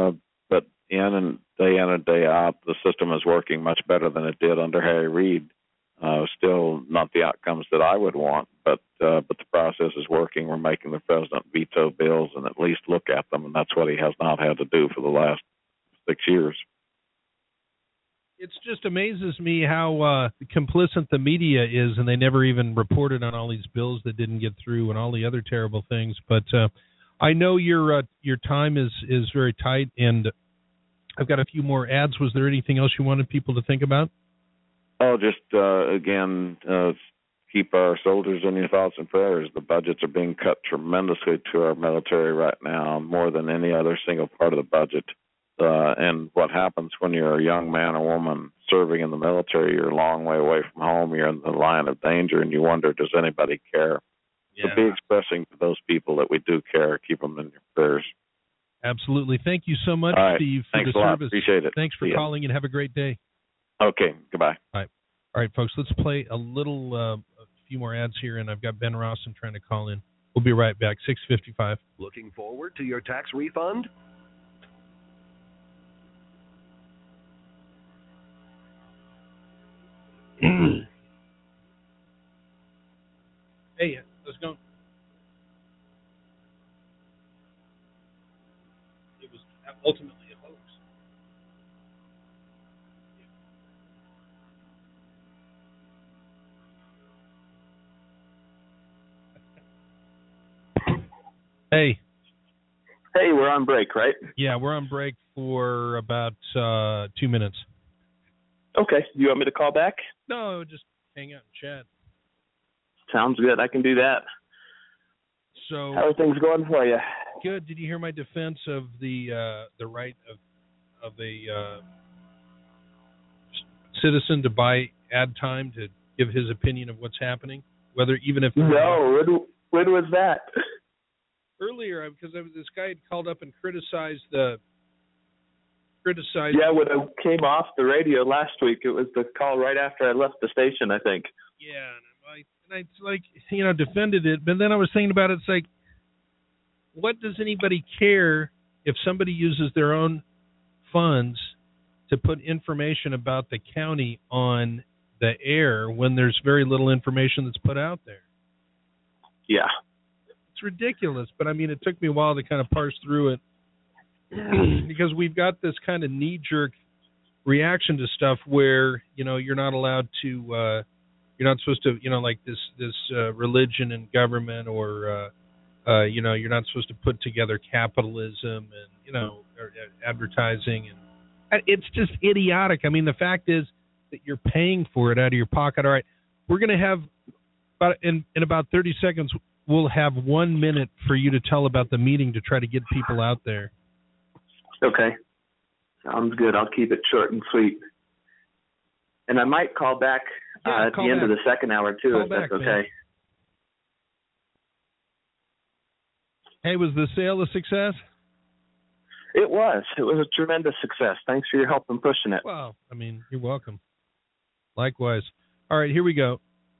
Speaker 11: day in and day out, the system is working much better than it did under Harry Reid. Still not the outcomes that I would want, but the process is working. We're making the president veto bills and at least look at them, and that's what he has not had to do for the last 6 years.
Speaker 2: It just amazes me how complicit the media is, and they never even reported on all these bills that didn't get through and all the other terrible things. But I know your time is very tight, and I've got a few more ads. Was there anything else you wanted people to think about?
Speaker 11: Oh, just, again, keep our soldiers in your thoughts and prayers. The budgets are being cut tremendously to our military right now, more than any other single part of the budget. And what happens when you're a young man or woman serving in the military, you're a long way away from home, you're in the line of danger, and you wonder, does anybody care? Yeah. So be expressing to those people that we do care. Keep them in your prayers.
Speaker 2: Absolutely. Thank you so much,
Speaker 11: right.
Speaker 2: Steve, for
Speaker 11: Thanks
Speaker 2: the
Speaker 11: a lot.
Speaker 2: service.
Speaker 11: Appreciate it.
Speaker 2: Thanks for calling, and have a great day.
Speaker 11: Okay. Goodbye.
Speaker 2: All right, folks, let's play a few more ads here, and I've got Ben Rawson trying to call in. We'll be right back, 6:55.
Speaker 12: Looking forward to your tax refund?
Speaker 2: Hey, let's go. It was ultimately a hoax. Hey.
Speaker 13: Hey, we're on break, right?
Speaker 2: Yeah, we're on break for about 2 minutes.
Speaker 13: Okay. You want me to call back?
Speaker 2: No, just hang out and chat.
Speaker 13: Sounds good. I can do that.
Speaker 2: So,
Speaker 13: how are things going for you?
Speaker 2: Good. Did you hear my defense of the right of a citizen to buy ad time to give his opinion of what's happening, whether even if
Speaker 13: no, when was that?
Speaker 2: Earlier, because this guy had called up and criticized. Yeah,
Speaker 13: when I came off the radio last week, it was the call right after I left the station, I think.
Speaker 2: Yeah, and I like, defended it, but then I was thinking about it. It's like, what does anybody care if somebody uses their own funds to put information about the county on the air when there's very little information that's put out there?
Speaker 13: Yeah.
Speaker 2: It's ridiculous, but I mean, it took me a while to kind of parse through it because we've got this kind of knee-jerk reaction to stuff where, you're not allowed to, you're not supposed to, like this religion and government or, you're not supposed to put together capitalism and, or advertising. And it's just idiotic. I mean, the fact is that you're paying for it out of your pocket. All right, we're going to have in about 30 seconds. We'll have 1 minute for you to tell about the meeting to try to get people out there.
Speaker 13: Okay. Sounds good. I'll keep it short and sweet. And I might call back at the end of the second hour, too, if that's okay. Man.
Speaker 2: Hey, was the sale a success?
Speaker 13: It was. It was a tremendous success. Thanks for your help in pushing it.
Speaker 2: Well, I mean, you're welcome. Likewise. All right, here we go.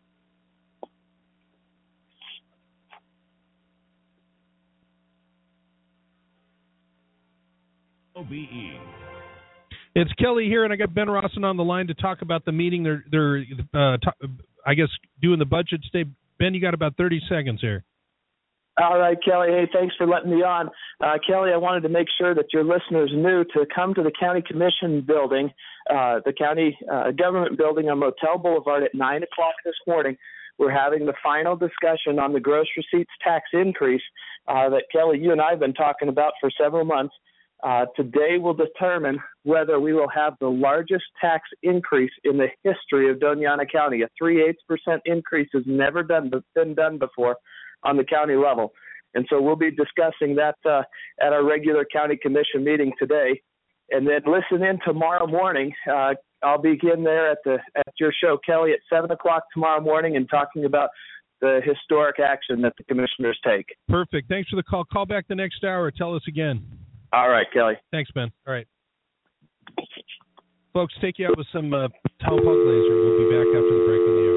Speaker 14: OBE.
Speaker 2: It's Kelly here, and I got Ben Rawson on the line to talk about the meeting. They're I guess, doing the budget today. Ben, you got about 30 seconds here.
Speaker 13: All right, Kelly. Hey, thanks for letting me on. Kelly, I wanted to make sure that your listeners knew to come to the County Commission building, the county government building on Motel Boulevard at 9 o'clock this morning. We're having the final discussion on the gross receipts tax increase that, Kelly, you and I have been talking about for several months. Today will determine whether we will have the largest tax increase in the history of Doña Ana County. A 3/8% increase has never been done before on the county level. And so we'll be discussing that at our regular county commission meeting today. And then listen in tomorrow morning. I'll begin there at your show, Kelly, at 7 o'clock tomorrow morning and talking about the historic action that the commissioners take.
Speaker 2: Perfect. Thanks for the call. Call back the next hour. Tell us again.
Speaker 13: All right, Kelly.
Speaker 2: Thanks, Ben. All right. Folks, take you out with some Tom Puglaser. We'll be back after the break on the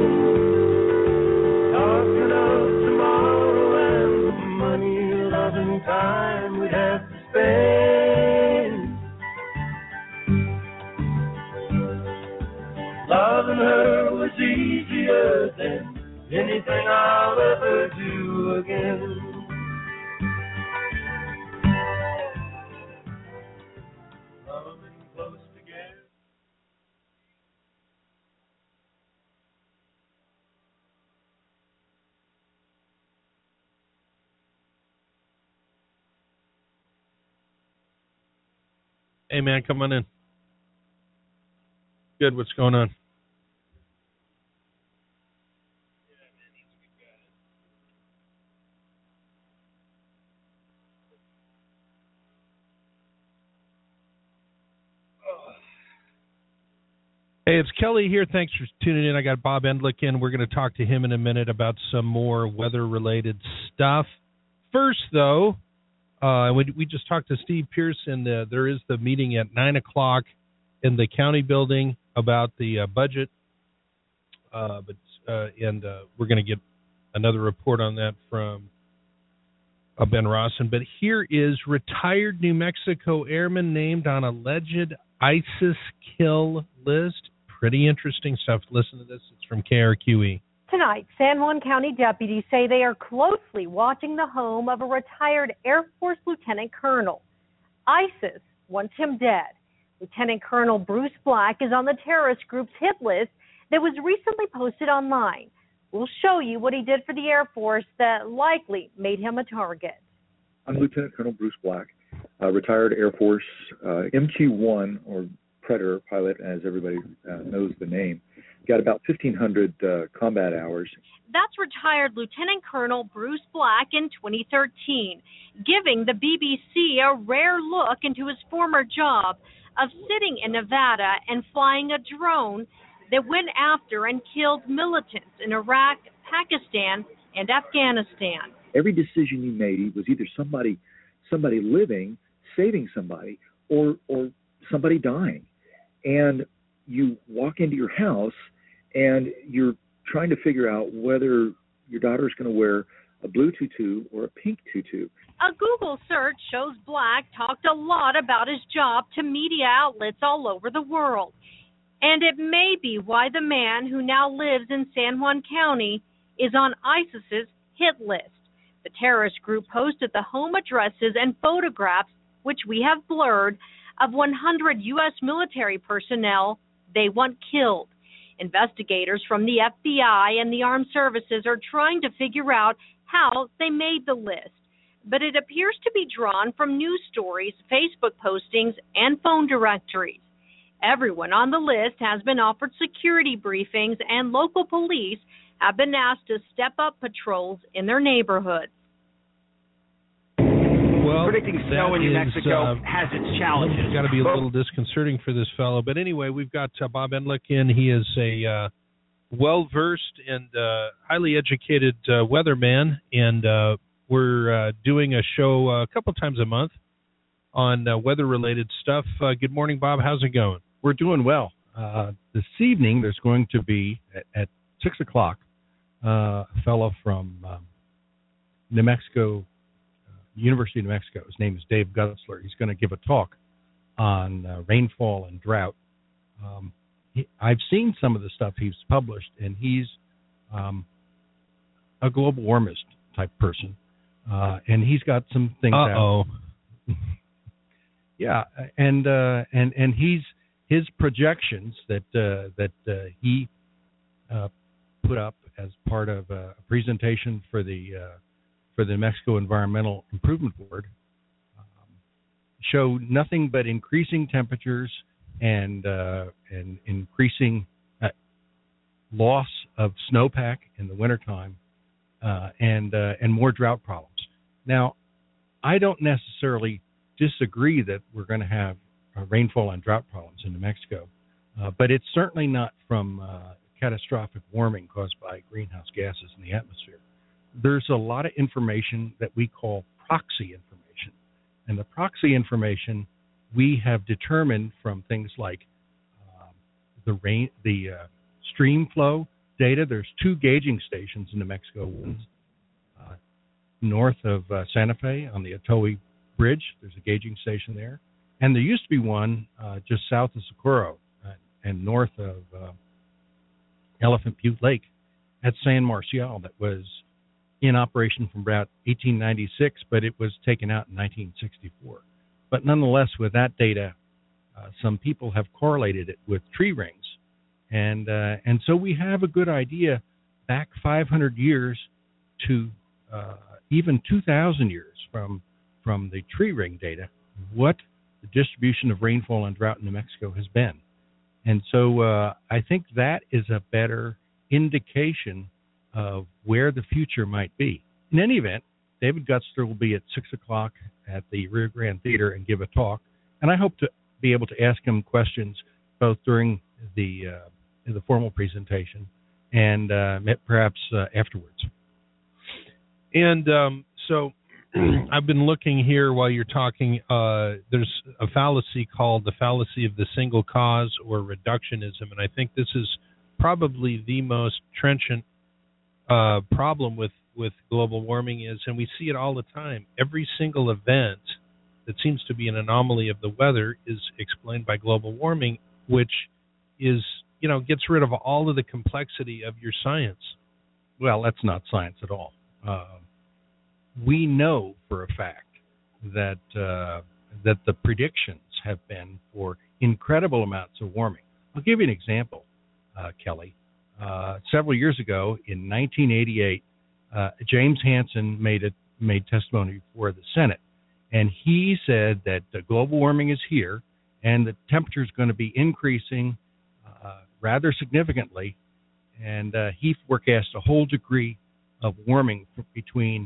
Speaker 2: air.
Speaker 5: Talking of tomorrow and the money, love, and time we'd have to spend. Loving her was easier than anything I'll ever do again.
Speaker 2: Hey, man, come on in. Good, what's going on? Hey, it's Kelly here. Thanks for tuning in. I got Bob Endlich in. We're going to talk to him in a minute about some more weather-related stuff. First, though, we just talked to Steve Pearson. There is the meeting at 9 o'clock in the county building about the budget. We're going to get another report on that from Ben Rawson. But here is retired New Mexico airman named on alleged ISIS kill list. Pretty interesting stuff. Listen to this. It's from KRQE.
Speaker 15: Tonight, San Juan County deputies say they are closely watching the home of a retired Air Force lieutenant colonel. ISIS wants him dead. Lieutenant Colonel Bruce Black is on the terrorist group's hit list that was recently posted online. We'll show you what he did for the Air Force that likely made him a target.
Speaker 16: I'm Lieutenant Colonel Bruce Black, retired Air Force MQ-1 or Predator pilot, as everybody knows the name. Got about 1,500 combat hours.
Speaker 15: That's retired Lieutenant Colonel Bruce Black in 2013, giving the BBC a rare look into his former job of sitting in Nevada and flying a drone that went after and killed militants in Iraq, Pakistan, and Afghanistan.
Speaker 16: Every decision you made was either somebody living, saving somebody, or somebody dying. And you walk into your house and you're trying to figure out whether your daughter's going to wear a blue tutu or a pink tutu.
Speaker 15: A Google search shows Black talked a lot about his job to media outlets all over the world. And it may be why the man who now lives in San Juan County is on ISIS's hit list. The terrorist group posted the home addresses and photographs, which we have blurred, of 100 U.S. military personnel they want killed. Investigators from the FBI and the armed services are trying to figure out how they made the list. But it appears to be drawn from news stories, Facebook postings, and phone directories. Everyone on the list has been offered security briefings, and local police have been asked to step up patrols in their neighborhoods.
Speaker 2: Well,
Speaker 14: predicting snow in New Mexico has its challenges.
Speaker 2: It's got to be a little disconcerting for this fellow. But anyway, we've got Bob Endlich in. He is a well-versed and highly educated weatherman, and we're doing a show a couple times a month on weather-related stuff. Good morning, Bob. How's it going?
Speaker 17: We're doing well. This evening, there's going to be, at 6 o'clock, a fellow from New Mexico, University of New Mexico. His name is Dave Gutzler. He's going to give a talk on rainfall and drought. I've seen some of the stuff he's published, and he's a global warmist type person, and he's got some things out. Yeah, and his projections that he put up as part of a presentation for the New Mexico Environmental Improvement Board show nothing but increasing temperatures and increasing loss of snowpack in the wintertime and more drought problems. Now, I don't necessarily disagree that we're going to have rainfall and drought problems in New Mexico, but it's certainly not from catastrophic warming caused by greenhouse gases in the atmosphere. There's a lot of information that we call proxy information, and the proxy information we have determined from things like the stream flow data. There's 2 gauging stations in New Mexico. One's north of Santa Fe on the Otoe Bridge. There's a gauging station there. And there used to be one just south of Socorro and north of Elephant Butte Lake at San Marcial that was in operation from about 1896, but it was taken out in 1964. But nonetheless, with that data, some people have correlated it with tree rings. And so we have a good idea back 500 years to even 2,000 years from the tree ring data, what the distribution of rainfall and drought in New Mexico has been. And so I think that is a better indication of where the future might be. In any event, David Gutzler will be at 6 o'clock at the Rio Grande Theater and give a talk. And I hope to be able to ask him questions both during the formal presentation and perhaps afterwards.
Speaker 2: And so I've been looking here while you're talking. There's a fallacy called the fallacy of the single cause or reductionism, and I think this is probably the most trenchant problem with global warming is, and we see it all the time, every single event that seems to be an anomaly of the weather is explained by global warming, which is, gets rid of all of the complexity of your science.
Speaker 17: Well, that's not science at all. We know for a fact that the predictions have been for incredible amounts of warming. I'll give you an example, Kelly. Several years ago, in 1988, James Hansen made testimony before the Senate, and he said that global warming is here, and the temperature is going to be increasing rather significantly, and he forecast a whole degree of warming between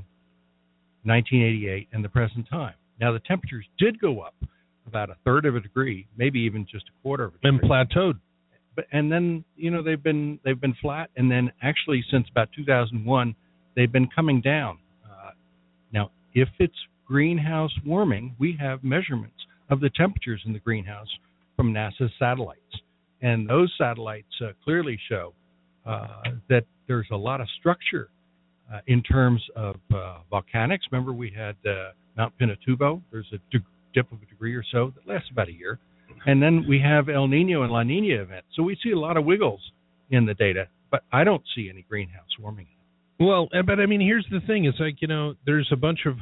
Speaker 17: 1988 and the present time. Now, the temperatures did go up about 1/3 of a degree, maybe even just 1/4 of a degree.
Speaker 2: And plateaued.
Speaker 17: And then, they've been flat, and then actually since about 2001, they've been coming down. Now, if it's greenhouse warming, we have measurements of the temperatures in the greenhouse from NASA's satellites. And those satellites clearly show that there's a lot of structure in terms of volcanics. Remember, we had Mount Pinatubo. There's a dip of a degree or so that lasts about a year. And then we have El Nino and La Nina events. So we see a lot of wiggles in the data, but I don't see any greenhouse warming.
Speaker 2: Well, but I mean, here's the thing: it's like there's a bunch of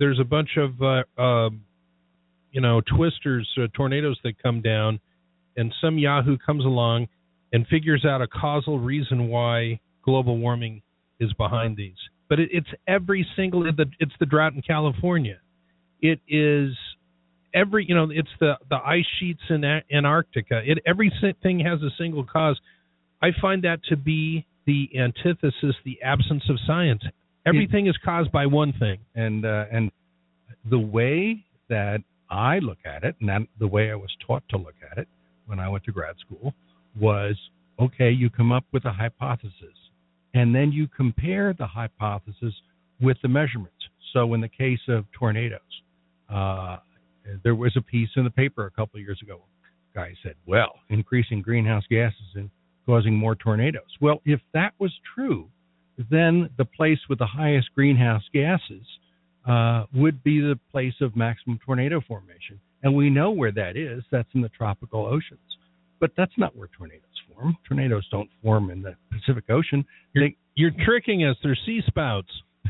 Speaker 2: twisters, tornadoes that come down, and some yahoo comes along and figures out a causal reason why global warming is behind these. But it's every single. It's the drought in California. It is every, it's the ice sheets in Antarctica. Everything has a single cause. I find that to be the antithesis, the absence of science. Everything is caused by one thing.
Speaker 17: And the way that I look at it, and the way I was taught to look at it when I went to grad school, was, okay, you come up with a hypothesis, and then you compare the hypothesis with the measurements. So in the case of tornadoes, there was a piece in the paper a couple of years ago. A guy said, well, increasing greenhouse gases and causing more tornadoes. Well, if that was true, then the place with the highest greenhouse gases would be the place of maximum tornado formation. And we know where that is. That's in the tropical oceans. But that's not where tornadoes form. Tornadoes don't form in the Pacific Ocean.
Speaker 2: You're tricking us. They're sea spouts.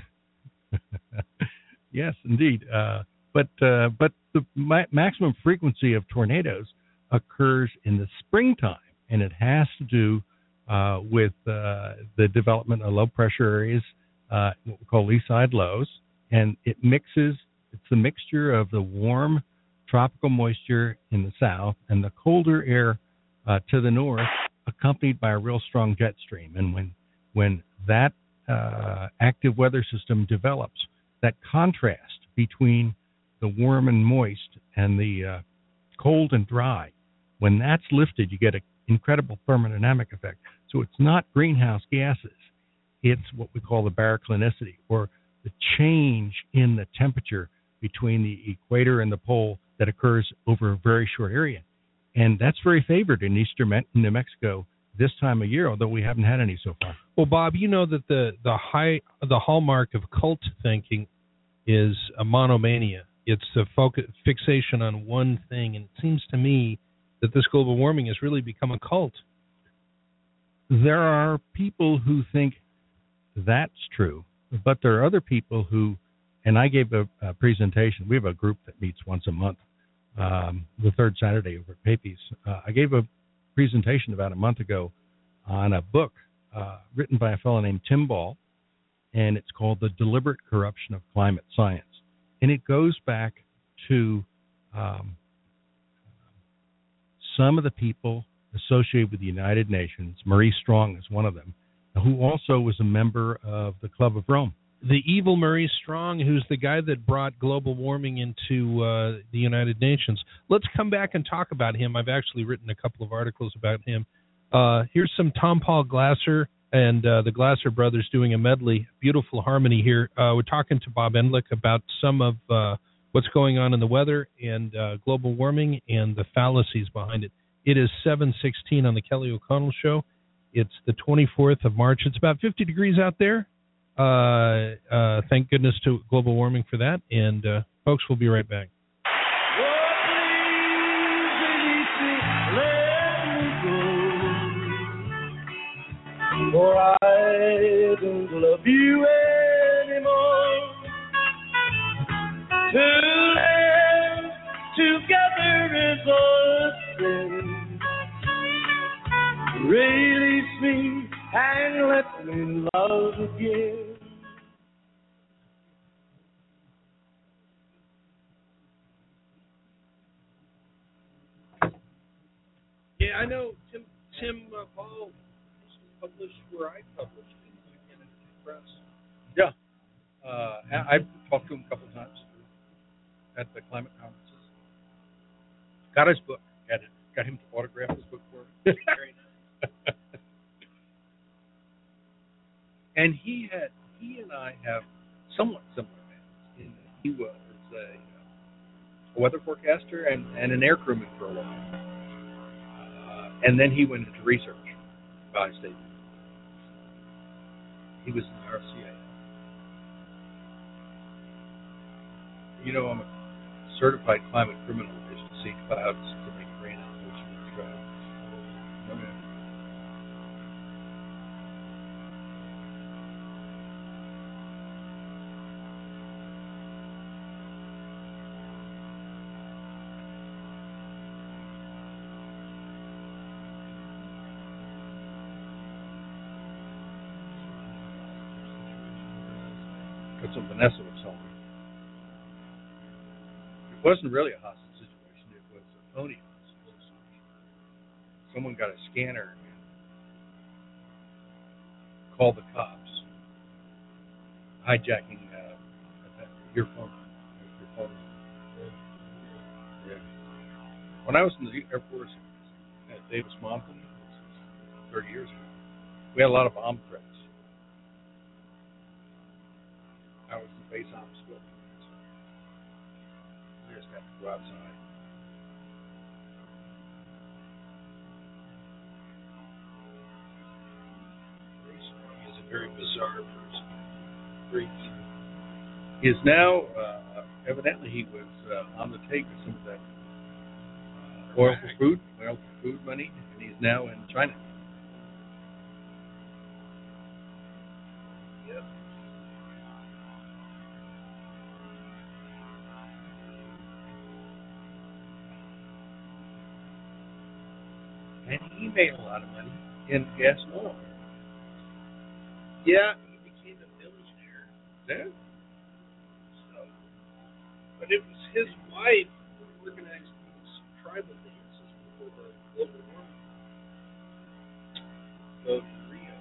Speaker 17: Yes, indeed. But the maximum frequency of tornadoes occurs in the springtime, and it has to do with the development of low-pressure areas, what we call lee-side lows, and it's the mixture of the warm tropical moisture in the south and the colder air to the north, accompanied by a real strong jet stream. And when that active weather system develops, that contrast between the warm and moist and the cold and dry, when that's lifted, you get an incredible thermodynamic effect. So it's not greenhouse gases. It's what we call the baroclinicity, or the change in the temperature between the equator and the pole that occurs over a very short area. And that's very favored in eastern New Mexico this time of year, although we haven't had any so far.
Speaker 2: Well, Bob, you know that the hallmark of cult thinking is a monomania. It's the fixation on one thing, and it seems to me that this global warming has really become a cult.
Speaker 17: There are people who think that's true, but there are other people who, and I gave a presentation. We have a group that meets once a month, the third Saturday over at Papey's. I gave a presentation about a month ago on a book written by a fellow named Tim Ball, and it's called The Deliberate Corruption of Climate Science. And it goes back to some of the people associated with the United Nations. Maurice Strong is one of them, who also was a member of the Club of Rome.
Speaker 2: The evil Maurice Strong, who's the guy that brought global warming into the United Nations. Let's come back and talk about him. I've actually written a couple of articles about him. Here's some Tom Paul Glasser and the Glasser brothers doing a medley, beautiful harmony here. We're talking to Bob Endlich about some of what's going on in the weather and global warming and the fallacies behind it. It is 7:16 on the Kelly O'Connell Show. It's the 24th of March. It's about 50 degrees out there. Thank goodness to global warming for that. And folks, we'll be right back.
Speaker 5: For I don't love you anymore. To live together is a sin. Release me and let me love again.
Speaker 2: Yeah, I know Tim Ball published where I published in the Institute Press.
Speaker 17: Yeah. I've talked to him a couple of times at the climate conferences. Got his book. Got him to autograph his book for him. Very nice. And he and I have somewhat similar names. He was a weather forecaster and an air crewman for a while. And then he went into research by state. He was in the RCA. You know, I'm a certified climate criminal who used to see clouds to make rain on the ocean and dry. That's what Vanessa was telling me. It wasn't really a hostage pony. Someone got a scanner and called the cops, hijacking your phone. Yeah. When I was in the Air Force at Davis-Monthan, 30 years ago, we had a lot of bomb threats. I was the base ops building. We just had to go outside. He's a very bizarre person. Freak. He is now, evidently he was on the take with some of that oil for food money, and he's now in China. Yep. And he made a lot of money in gas and oil. Yeah, he became a millionaire. Yeah. So, but it was his wife who organized these tribal dances before the global warming. So Rio.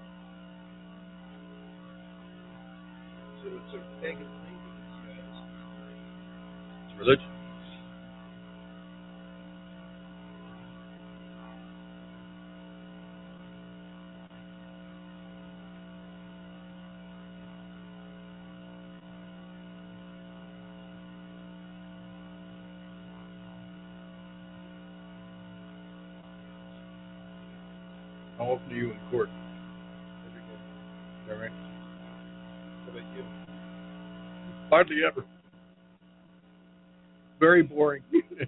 Speaker 17: So it's a pagan thing with these guys. It's religion. How often are you in court? Every day. Is that right? How about you? Hardly ever. Very boring.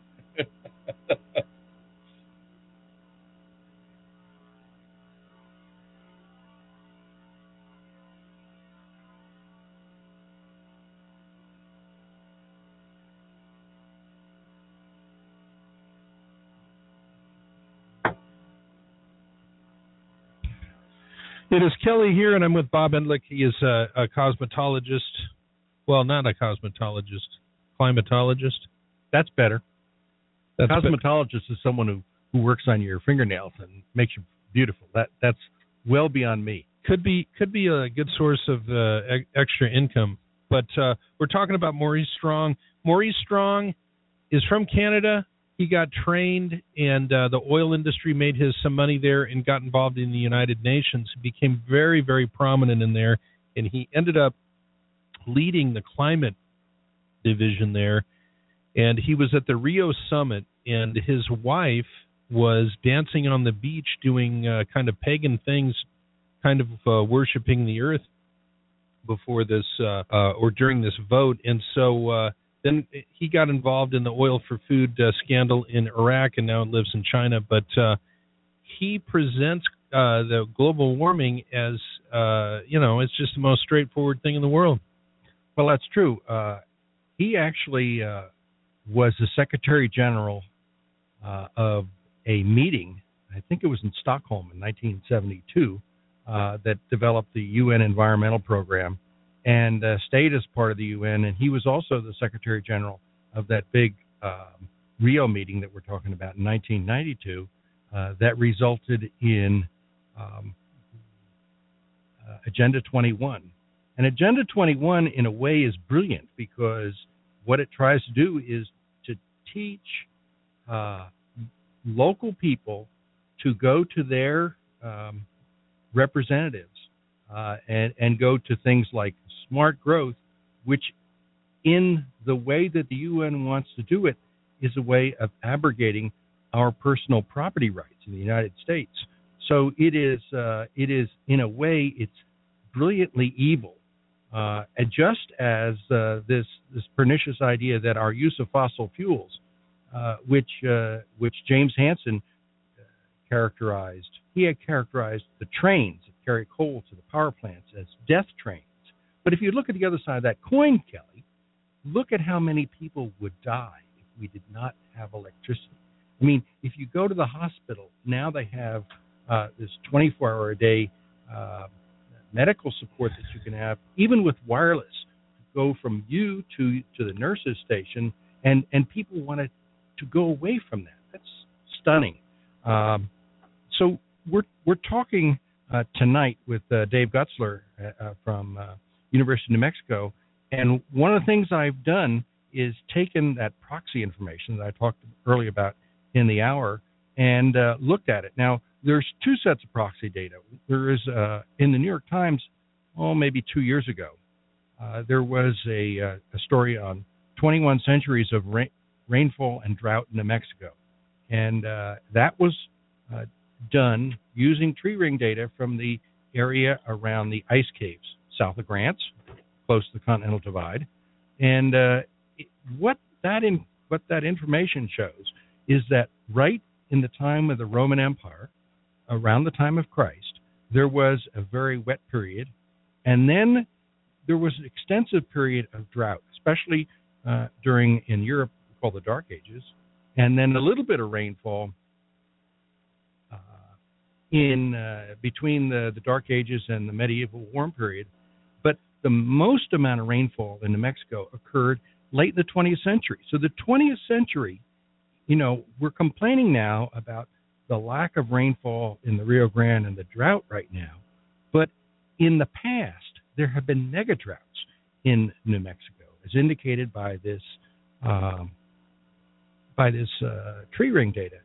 Speaker 2: It is Kelly here, and I'm with Bob Endlich. He is a cosmetologist. Well, not a cosmetologist, climatologist. That's better.
Speaker 17: A cosmetologist is someone who works on your fingernails and makes you beautiful. That's well beyond me.
Speaker 2: Could be a good source of extra income. But we're talking about Maurice Strong. Maurice Strong is from Canada. He got trained, and the oil industry made some money there and got involved in the United Nations. He became very, very prominent in there, and he ended up leading the climate division there. And he was at the Rio summit, and his wife was dancing on the beach doing kind of pagan things, kind of worshiping the earth before this or during this vote. And so then he got involved in the oil for food scandal in Iraq, and now lives in China. But he presents the global warming as, it's just the most straightforward thing in the world.
Speaker 17: Well, that's true. He actually was the Secretary General of a meeting, I think it was in Stockholm in 1972, that developed the UN Environmental Program, and stayed as part of the UN, and he was also the Secretary General of that big Rio meeting that we're talking about in 1992 that resulted in Agenda 21. And Agenda 21, in a way, is brilliant because what it tries to do is to teach local people to go to their representatives and go to things like smart growth, which in the way that the UN wants to do it is a way of abrogating our personal property rights in the United States. So it is in a way, it's brilliantly evil. And just as this pernicious idea that our use of fossil fuels, which James Hansen characterized, he had characterized the trains that carry coal to the power plants as death trains. But if you look at the other side of that coin, Kelly, look at how many people would die if we did not have electricity. I mean, if you go to the hospital, now they have this 24-hour-a-day medical support that you can have, even with wireless, go from you to the nurse's station, and people want to go away from that. That's stunning. So we're talking tonight with Dave Gutzler from University of New Mexico, and one of the things I've done is taken that proxy information that I talked earlier about in the hour and looked at it. Now, there's two sets of proxy data. There is, in the New York Times, maybe 2 years ago, there was a story on 21 centuries of rainfall and drought in New Mexico. And that was done using tree ring data from the area around the ice caves, south of Grants, close to the Continental Divide. And what that information shows is that right in the time of the Roman Empire, around the time of Christ, there was a very wet period, and then there was an extensive period of drought, especially in Europe, called the Dark Ages, and then a little bit of rainfall between the Dark Ages and the medieval warm period. But the most amount of rainfall in New Mexico occurred late in the 20th century. So the 20th century, we're complaining now about the lack of rainfall in the Rio Grande and the drought right now. But in the past, there have been mega droughts in New Mexico, as indicated by this tree ring data.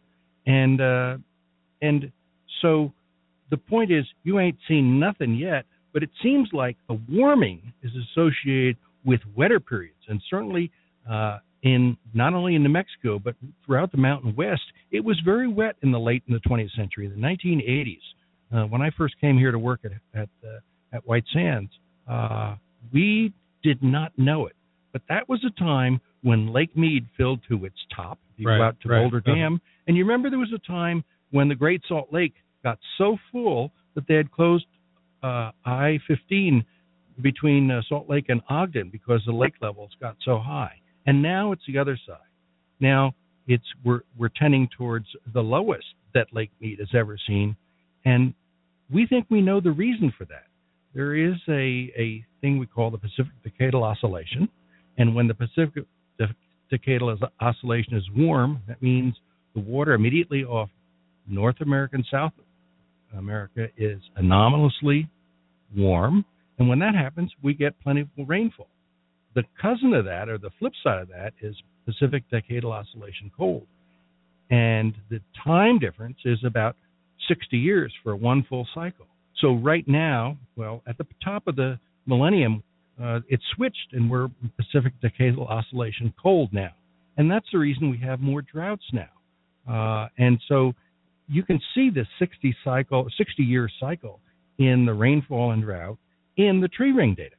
Speaker 17: And so the point is, you ain't seen nothing yet, but it seems like the warming is associated with wetter periods, and certainly in not only in New Mexico but throughout the Mountain West, it was very wet in the 20th century, in the 1980s. When I first came here to work at White Sands, we did not know it, but that was a time when Lake Mead filled to its top. You go out to Boulder Dam, and you remember there was a time when the Great Salt Lake got so full that they had closed I-15 between Salt Lake and Ogden because the lake levels got so high. And now it's the other side. Now we're tending towards the lowest that Lake Mead has ever seen, and we think we know the reason for that. There is a thing we call the Pacific Decadal Oscillation, and when the Pacific Decadal Oscillation is warm, that means the water immediately off North America and South America is anomalously warm, and when that happens, we get plentiful rainfall. The cousin of that, or the flip side of that, is Pacific Decadal Oscillation cold, and the time difference is about 60 years for one full cycle. So right now, well, at the top of the millennium, it switched, and we're Pacific Decadal Oscillation cold now, and that's the reason we have more droughts now. And so you can see this 60-year cycle in the rainfall and drought in the tree ring data.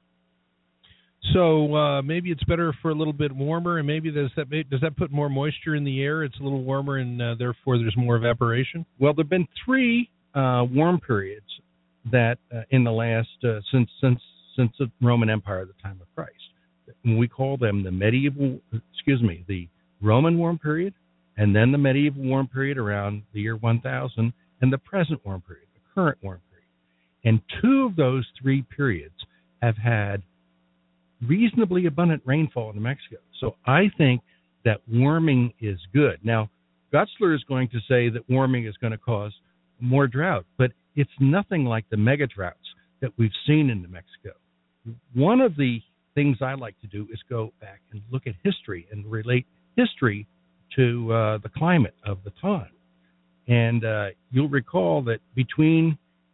Speaker 2: So maybe it's better for a little bit warmer, and maybe does that put more moisture in the air? It's a little warmer, and therefore there's more evaporation.
Speaker 17: Well, there've been three warm periods that in the last since the Roman Empire, at the time of Christ. We call them the Roman warm period, and then the medieval warm period around the year 1000, and the present warm period, the current warm period. And two of those three periods have had reasonably abundant rainfall in New Mexico. So I think that warming is good. Now, Gutzler is going to say that warming is going to cause more drought, but it's nothing like the mega droughts that we've seen in New Mexico. One of the things I like to do is go back and look at history and relate history to the climate of the time. And you'll recall that between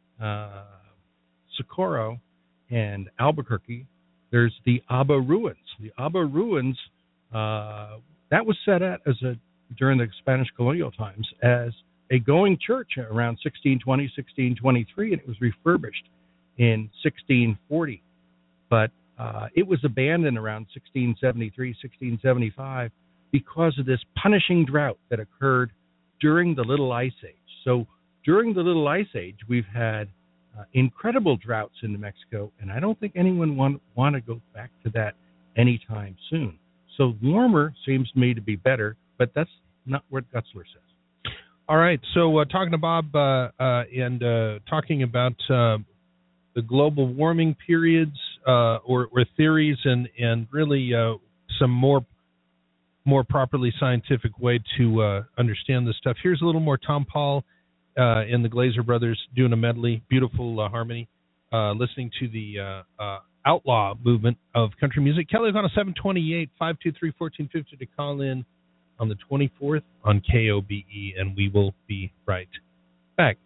Speaker 17: Socorro and Albuquerque, there's the Aba Ruins. The Aba Ruins, that was set out during the Spanish colonial times as a going church around 1620, 1623, and it was refurbished in 1640. But it was abandoned around 1673, 1675 because of this punishing drought that occurred during the Little Ice Age. So during the Little Ice Age, we've had incredible droughts in New Mexico, and I don't think anyone want to go back to that anytime soon. So warmer seems to me to be better, but that's not what Gutzler says.
Speaker 2: All right, so talking to Bob and talking about the global warming periods or theories and really some more more properly scientific way to understand this stuff. Here's a little more Tom Paul and the Glazer Brothers doing a medley, beautiful harmony, listening to the outlaw movement of country music. Kelly O'Connell, 728-523-1450 to call in on the 24th on KOBE, and we will be right back.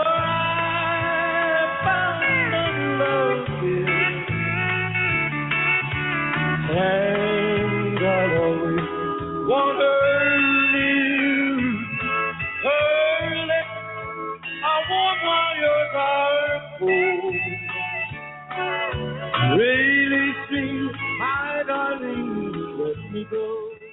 Speaker 5: And I'll always want her near. Her lips are warm while yours are cold. Really sweet, my darling, let me go.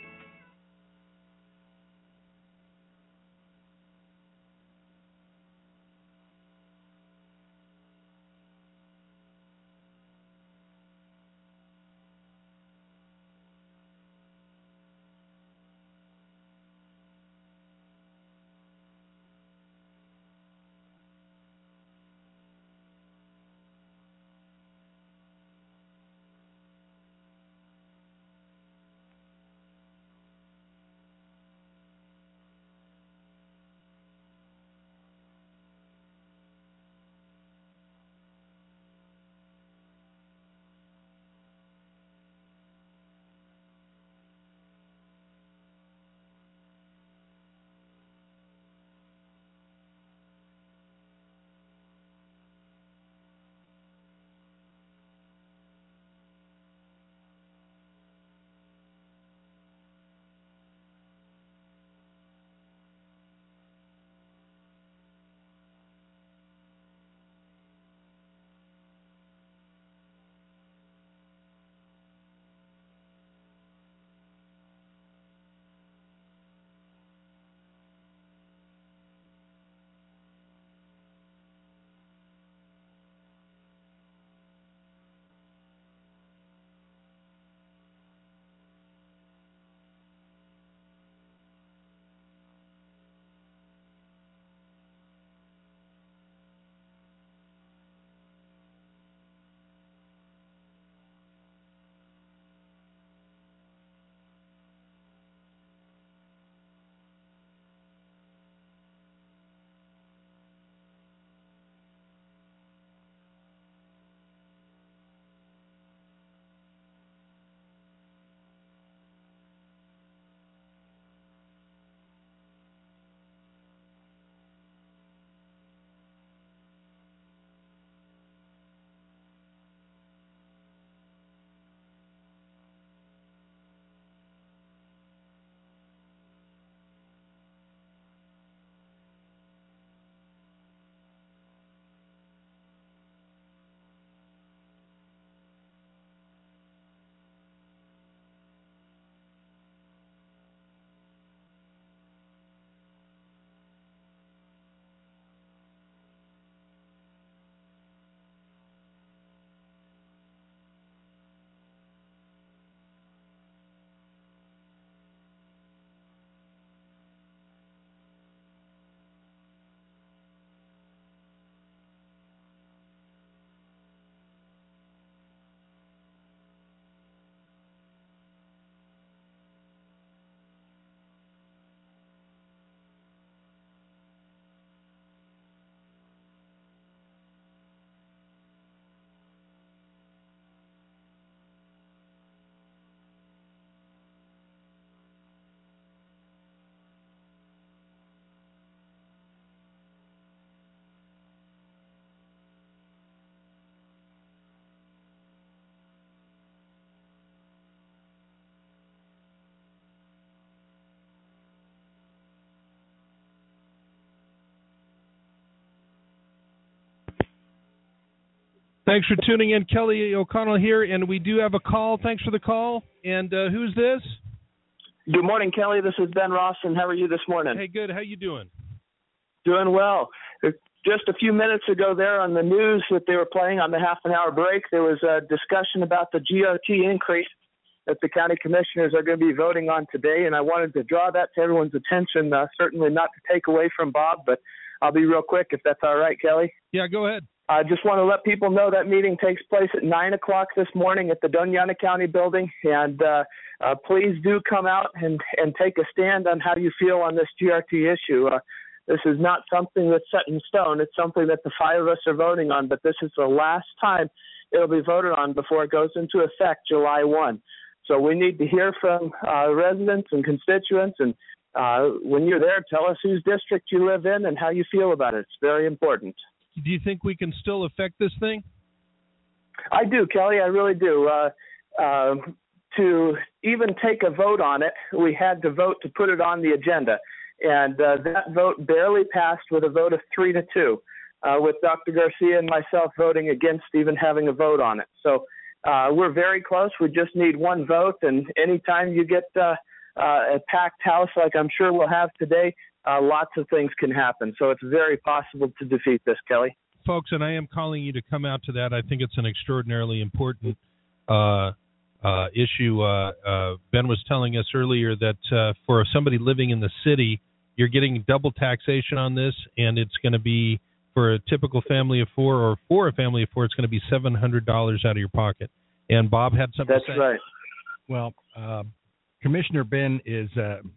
Speaker 2: Thanks for tuning in. Kelly O'Connell here, and we do have a call. Thanks for the call. And who's this?
Speaker 13: Good morning, Kelly. This is Ben Rawson. How are you this morning?
Speaker 2: Hey, good. How you doing?
Speaker 13: Doing well. Just a few minutes ago there on the news that they were playing on the half-an-hour break, there was a discussion about the GRT increase that the county commissioners are going to be voting on today, and I wanted to draw that to everyone's attention, certainly not to take away from Bob, but I'll be real quick if that's all right, Kelly.
Speaker 2: Yeah, go ahead.
Speaker 13: I just want to let people know that meeting takes place at 9 o'clock this morning at the Doñana County building. And please do come out and take a stand on how you feel on this GRT issue. This is not something that's set in stone. It's something that the 5 of us are voting on, but this is the last time it'll be voted on before it goes into effect July 1. So we need to hear from residents and constituents, and when you're there, tell us whose district you live in and how you feel about it. It's very important.
Speaker 2: Do you think we can still affect this thing?
Speaker 13: I do, Kelly. I really do. To even take a vote on it, we had to vote to put it on the agenda. And that vote barely passed with a vote of 3-2, with Dr. Garcia and myself voting against even having a vote on it. So we're very close. We just need one vote. And anytime you get a packed house like I'm sure we'll have today, lots of things can happen. So it's very possible to defeat this, Kelly.
Speaker 2: Folks, and I am calling you to come out to that. I think it's an extraordinarily important issue. Ben was telling us earlier that for somebody living in the city, you're getting double taxation on this, and it's going to be, for a typical family of 4, or for a family of 4, it's going to be $700 out of your pocket. And Bob had something to say.
Speaker 13: That's right.
Speaker 17: Well, Commissioner Ben is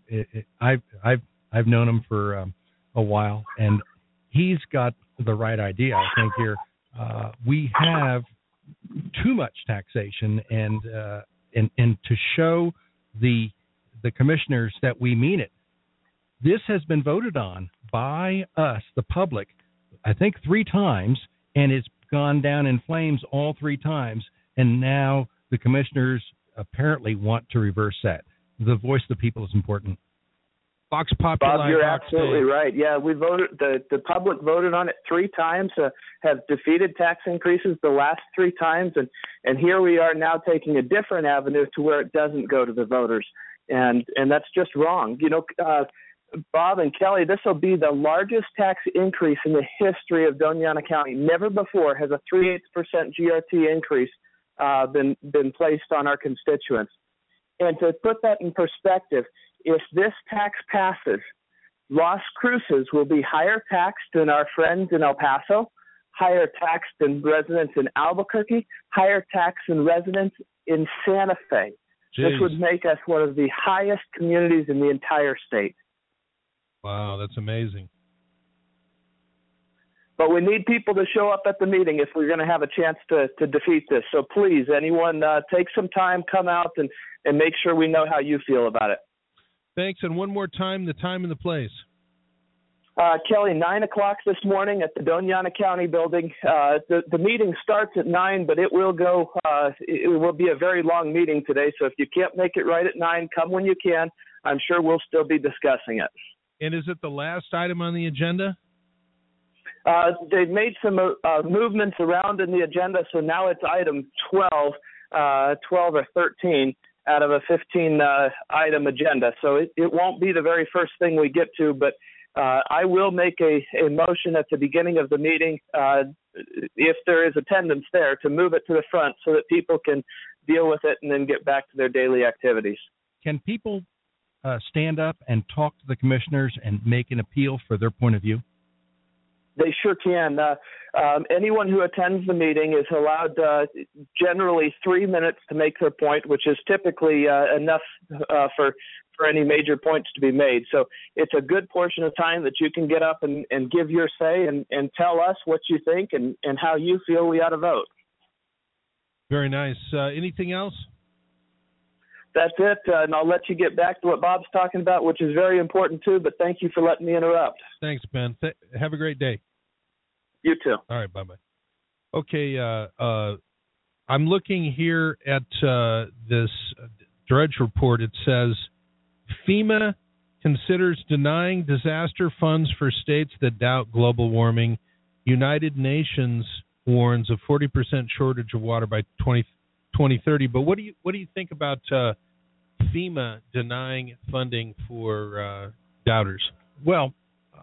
Speaker 17: I've known him for a while, and he's got the right idea, I think, here. We have too much taxation, and to show the commissioners that we mean it. This has been voted on by us, the public, I think 3 times, and it's gone down in flames all 3 times, and now the commissioners apparently want to reverse that. The voice of the people is important. Vox Populi.
Speaker 13: Bob, you're absolutely right. Yeah, we voted. The public voted on it 3 times. Have defeated tax increases the last 3 times, and here we are now taking a different avenue to where it doesn't go to the voters, and that's just wrong. You know, Bob and Kelly, this will be the largest tax increase in the history of Doñana County. Never before has a 3/8% GRT increase been placed on our constituents. And to put that in perspective, if this tax passes, Las Cruces will be higher taxed than our friends in El Paso, higher taxed than residents in Albuquerque, higher taxed than residents in Santa Fe. Jeez. This would make us one of the highest communities in the entire state.
Speaker 2: Wow, that's amazing.
Speaker 13: But we need people to show up at the meeting if we're going to have a chance to defeat this. So please, anyone, take some time, come out, and make sure we know how you feel about it.
Speaker 2: Thanks. And one more time, the time and the place.
Speaker 13: Kelly, 9 o'clock this morning at the Doñana County building. The meeting starts at 9, but it will go. It will be a very long meeting today. So if you can't make it right at 9, come when you can. I'm sure we'll still be discussing it.
Speaker 2: And is it the last item on the agenda?
Speaker 13: They've made some movements around in the agenda, so now it's item 12 or 13 out of a 15-item agenda. So it won't be the very first thing we get to, but I will make a motion at the beginning of the meeting, if there is attendance there, to move it to the front so that people can deal with it and then get back to their daily activities.
Speaker 17: Can people stand up and talk to the commissioners and make an appeal for their point of view?
Speaker 13: They sure can. Anyone who attends the meeting is allowed generally 3 minutes to make their point, which is typically enough for any major points to be made. So it's a good portion of time that you can get up and give your say and tell us what you think and how you feel we ought to vote.
Speaker 2: Very nice. Anything else?
Speaker 13: That's it, and I'll let you get back to what Bob's talking about, which is very important too, but thank you for letting me interrupt.
Speaker 2: Thanks, Ben. Have a great day.
Speaker 13: You too.
Speaker 2: All right, bye-bye. Okay, I'm looking here at this Drudge report. It says, FEMA considers denying disaster funds for states that doubt global warming. United Nations warns a 40% shortage of water by 2030. But what do you think about FEMA denying funding for doubters?
Speaker 17: Well,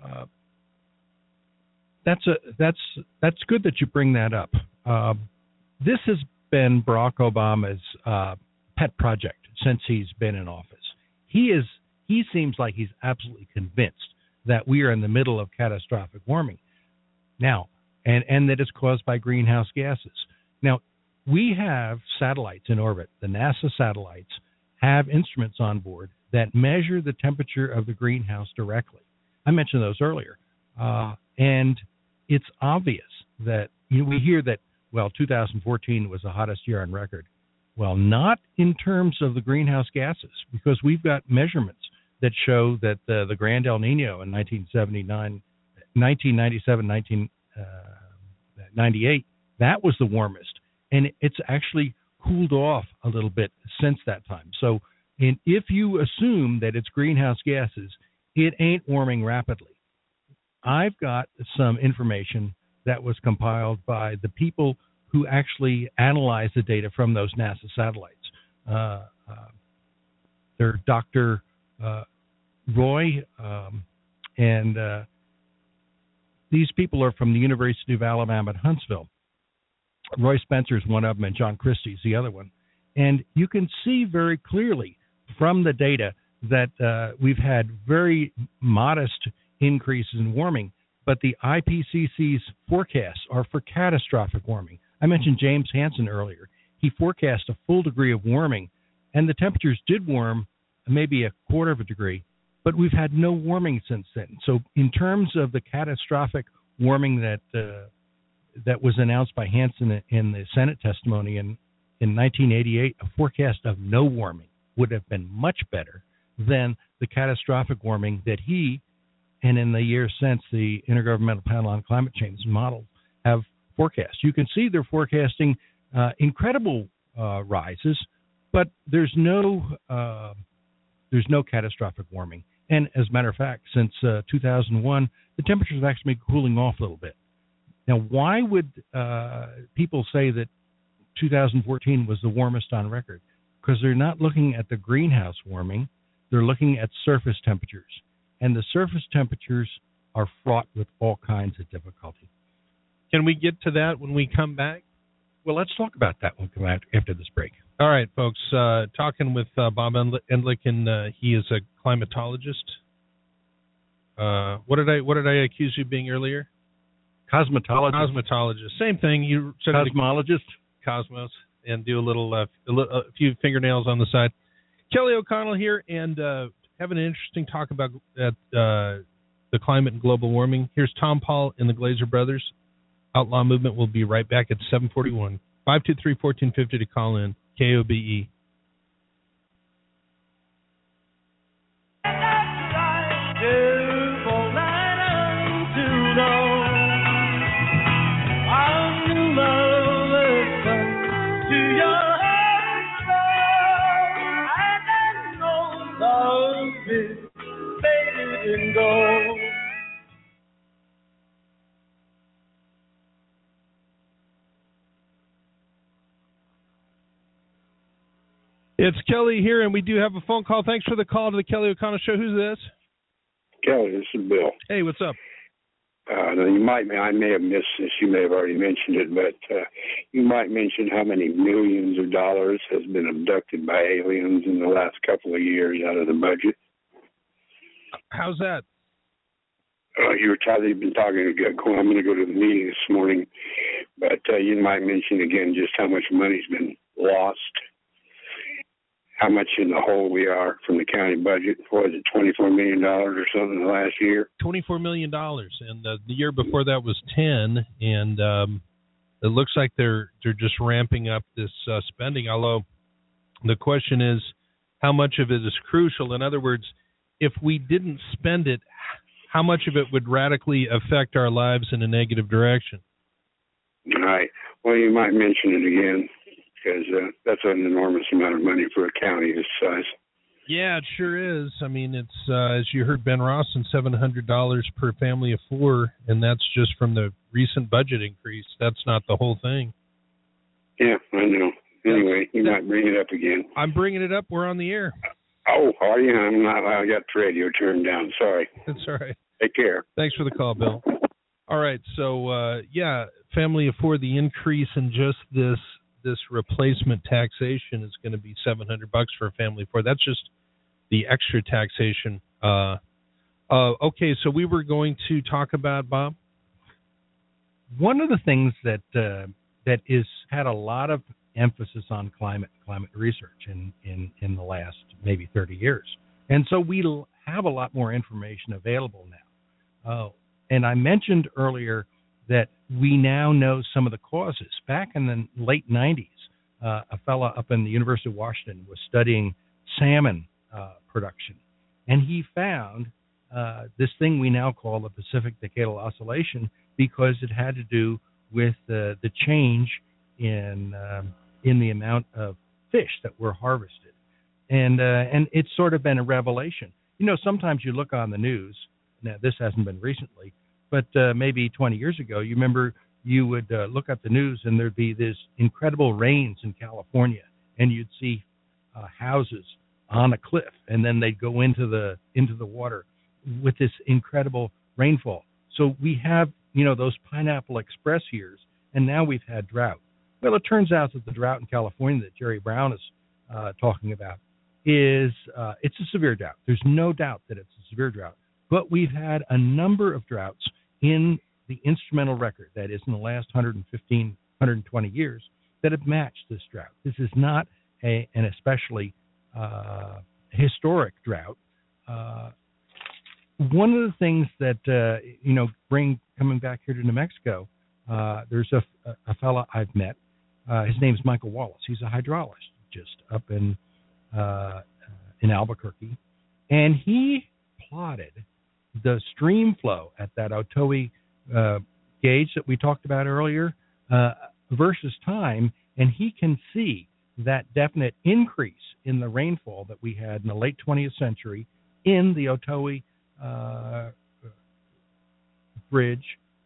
Speaker 17: that's good that you bring that up. This has been Barack Obama's pet project since he's been in office. He seems like he's absolutely convinced that we are in the middle of catastrophic warming. Now, and that it's caused by greenhouse gases. Now, we have satellites in orbit. The NASA satellites have instruments on board that measure the temperature of the greenhouse directly. I mentioned those earlier. And it's obvious that we hear that, 2014 was the hottest year on record. Well, not in terms of the greenhouse gases, because we've got measurements that show that the Grand El Nino in 1997, 1998, that was the warmest. And it's actually cooled off a little bit since that time. So if you assume that it's greenhouse gases, it ain't warming rapidly. I've got some information that was compiled by the people who actually analyze the data from those NASA satellites. They're Dr. Roy, and these people are from the University of Alabama at Huntsville. Roy Spencer is one of them, and John Christie is the other one. And you can see very clearly from the data that we've had very modest increases in warming, but the IPCC's forecasts are for catastrophic warming. I mentioned James Hansen earlier. He forecast a full degree of warming, and the temperatures did warm maybe a quarter of a degree, but we've had no warming since then. So in terms of the catastrophic warming that was announced by Hansen in the Senate testimony in 1988, a forecast of no warming would have been much better than the catastrophic warming that he, and in the years since, the Intergovernmental Panel on Climate Change model have forecast. You can see they're forecasting incredible rises, but there's no catastrophic warming. And as a matter of fact, since 2001, the temperatures have actually been cooling off a little bit. Now, why would people say that 2014 was the warmest on record? Because they're not looking at the greenhouse warming, they're looking at surface temperatures. And the surface temperatures are fraught with all kinds of difficulty.
Speaker 2: Can we get to that when we come back?
Speaker 17: Well, let's talk about that when we come back after this break.
Speaker 2: All right, folks. Talking with Bob Endlich, and he is a climatologist. What did I accuse you of being earlier?
Speaker 17: Cosmetologist.
Speaker 2: Same thing. You said
Speaker 17: cosmologist.
Speaker 2: Cosmos, and do a few fingernails on the side. Kelly O'Connell here, and having an interesting talk about the climate and global warming. Here's Tom Paul and the Glazer Brothers. Outlaw Movement will be right back at 7:41. 523-1450 to call in. KOBE. It's Kelly here, and we do have a phone call. Thanks for the call to the Kelly O'Connell Show. Who's this?
Speaker 18: Kelly, this is Bill.
Speaker 2: Hey, what's up?
Speaker 18: I may have missed this. You may have already mentioned it, but you might mention how many millions of dollars has been abducted by aliens in the last couple of years out of the budget.
Speaker 2: How's that?
Speaker 18: You've been talking. I'm going to go to the meeting this morning, but you might mention again just how much money's been lost. How much in the hole we are from the county budget? What was it, $24 million or something last year?
Speaker 2: $24 million, and the year before that was 10. And it looks like they're just ramping up this spending. Although the question is, how much of it is crucial? In other words, if we didn't spend it, how much of it would radically affect our lives in a negative direction?
Speaker 18: All right. Well, you might mention it again, because that's an enormous amount of money for a county this size.
Speaker 2: Yeah, it sure is. I mean, it's as you heard Ben Rawson, $700 per family of four, and that's just from the recent budget increase. That's not the whole thing.
Speaker 18: Yeah, I know. Anyway, you might bring it up again.
Speaker 2: I'm bringing it up. We're on the air.
Speaker 18: Oh, are you? I'm not. I got the radio turned down. Sorry.
Speaker 2: That's all right.
Speaker 18: Take care.
Speaker 2: Thanks for the call, Bill. All right. So, family of four, the increase in just this replacement taxation is going to be $700 for a family of four. That's just the extra taxation. Okay, so we were going to talk about, Bob?
Speaker 17: Well, let's talk about that when we come back after this break. All right, folks. Talking with Bob Endlich, and he is a climatologist. one of the things that is had a lot of emphasis on climate research in the last maybe 30 years, and so we have a lot more information available now. And I mentioned earlier that we now know some of the causes. Back in the late 90s, a fellow up in the University of Washington was studying salmon production, and he found this thing we now call the Pacific Decadal Oscillation, because it had to do with the change in the amount of fish that were harvested, and it's sort of been a revelation. You know, sometimes you look on the news. Now, this hasn't been recently, but maybe 20 years ago, you remember you would look at the news and there'd be this incredible rains in California, and you'd see houses on a cliff, and then they'd go into the water with this incredible rainfall. So we have, you know, those Pineapple Express years, and now we've had drought. Well, it turns out that the drought in California that Jerry Brown is talking about is it's a severe drought. There's no doubt that it's a severe drought. But we've had a number of droughts in the instrumental record, that is in the last 115, 120 years, that have matched this drought. This is not an especially historic drought. One of the things that, coming back here to New Mexico, there's a fellow I've met. His name's Michael Wallace. He's a hydrologist up in Albuquerque. And he plotted the stream flow at that Otoe gauge that we talked about earlier versus time, and he can see that definite increase in the rainfall that we had in the late 20th century in the Otoe Bridge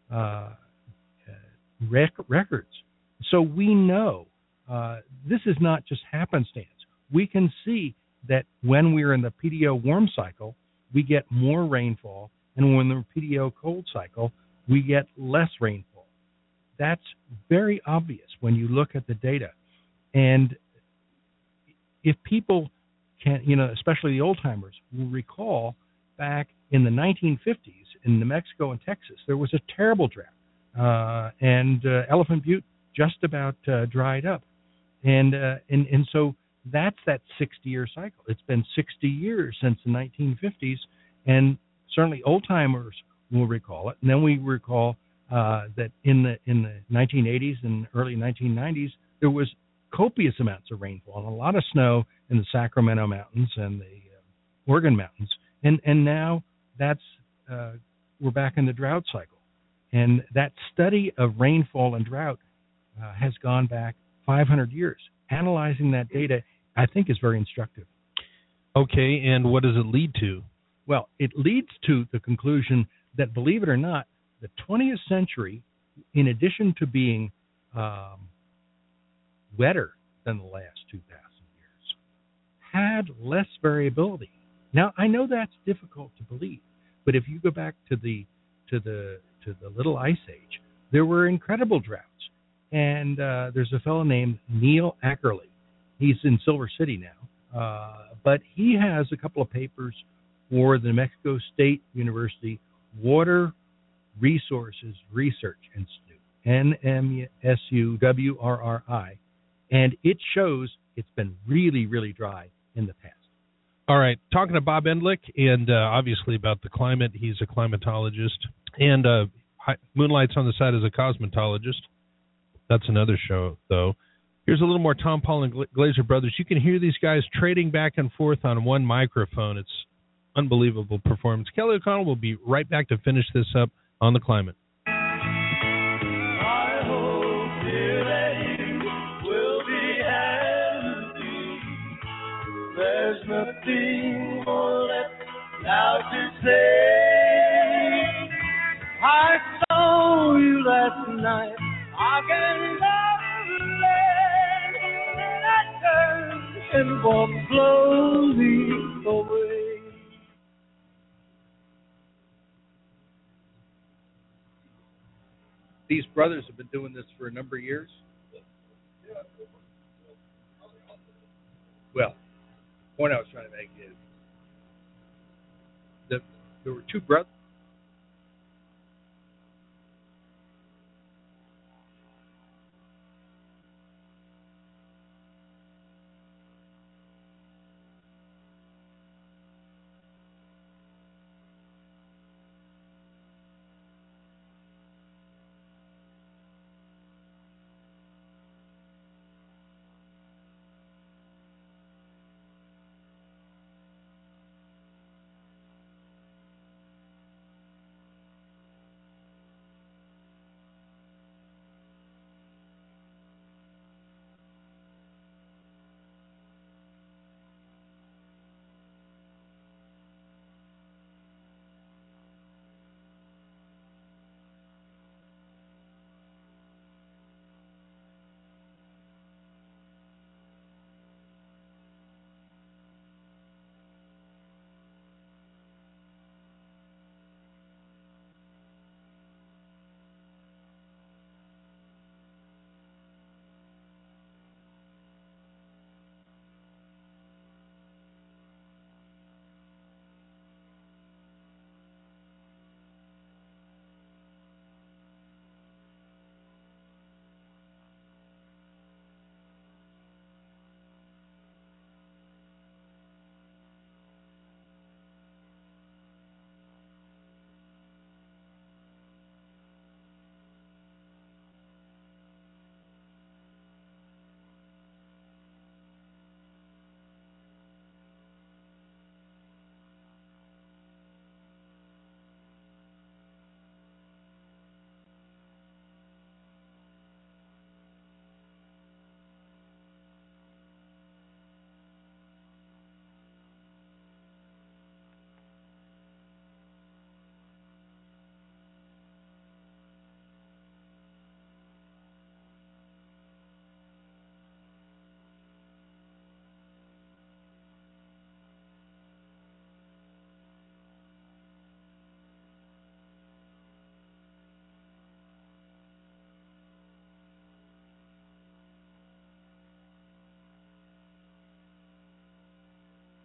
Speaker 17: records. So we know this is not just happenstance. We can see that when we're in the PDO warm cycle, we get more rainfall, and when the PDO cold cycle, we get less rainfall. That's very obvious when you look at the data. And if people can, especially the old timers, will recall back in the 1950s in New Mexico and Texas, there was a terrible drought, and Elephant Butte just about dried up, and so that's that 60-year cycle. It's been 60 years since the 1950s, and certainly old timers will recall it. And then we recall that in the 1980s and early 1990s, there was copious amounts of rainfall and a lot of snow in the Sacramento Mountains and the Oregon Mountains, and now that's we're back in the drought cycle. And that study of rainfall and drought has gone back 500 years. Analyzing that data, I think, is very instructive.
Speaker 2: Okay, and what does it lead to?
Speaker 17: Well, it leads to the conclusion that, believe it or not, the 20th century, in addition to being wetter than the last 2,000 years, had less variability. Now, I know that's difficult to believe, but if you go back to the Little Ice Age, there were incredible droughts. And there's a fellow named Neil Ackerley. He's in Silver City now, but he has a couple of papers for the New Mexico State University Water Resources Research Institute, NMSUWRRI, and it shows it's been really, really dry in the past.
Speaker 2: All right, talking to Bob Endlich, and obviously about the climate. He's a climatologist, and moonlights on the side as a cosmetologist. That's another show, though. Here's a little more Tom Paul and Glazer Brothers. You can hear these guys trading back and forth on one microphone. It's unbelievable performance. Kelly O'Connell will be right back to finish this up on the climate.
Speaker 5: I hope, dear, that you will be happy. There's nothing more left now to say. I saw you last night. I can love land that turns and walks slowly away.
Speaker 17: These brothers have been doing this for a number of years. Well, the point I was trying to make is that there were two brothers.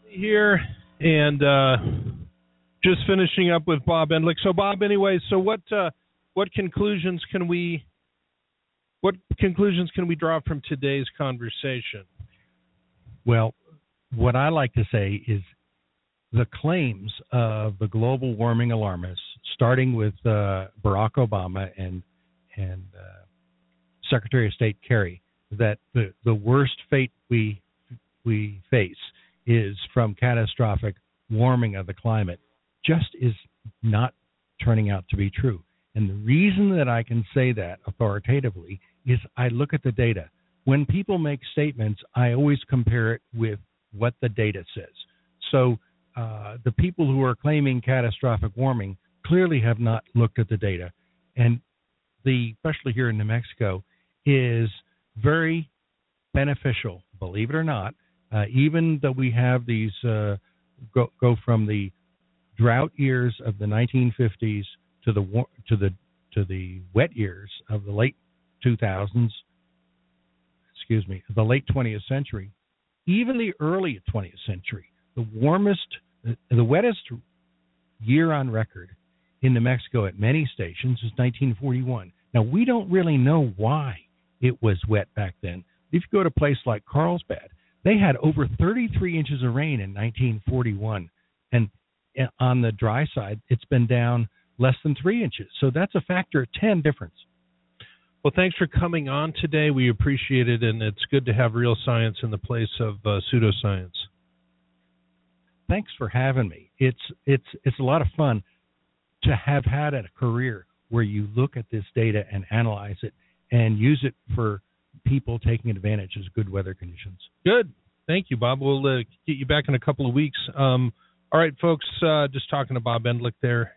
Speaker 2: Here, and just finishing up with Bob Endlich. So, Bob, anyway, so what conclusions can we draw from today's conversation?
Speaker 17: Well, what I like to say is the claims of the global warming alarmists, starting with Barack Obama and Secretary of State Kerry, that the worst fate we face is from catastrophic warming of the climate, just is not turning out to be true. And the reason that I can say that authoritatively is I look at the data. When people make statements, I always compare it with what the data says. So the people who are claiming catastrophic warming clearly have not looked at the data. And especially here in New Mexico, is very beneficial, believe it or not, even though we have these go from the drought years of the 1950s to the wet years of the late 2000s, the late 20th century, even the early 20th century, the wettest year on record in New Mexico at many stations is 1941. Now, we don't really know why it was wet back then. If you go to a place like Carlsbad, they had over 33 inches of rain in 1941. And on the dry side, it's been down less than 3 inches. So that's a factor of 10 difference.
Speaker 2: Well, thanks for coming on today. We appreciate it, and it's good to have real science in the place of pseudoscience.
Speaker 17: Thanks for having me. It's a lot of fun to have had a career where you look at this data and analyze it and use it for people taking advantage of good weather conditions.
Speaker 2: Good. Thank you, Bob. We'll get you back in a couple of weeks. All right, folks, just talking to Bob Endlich there.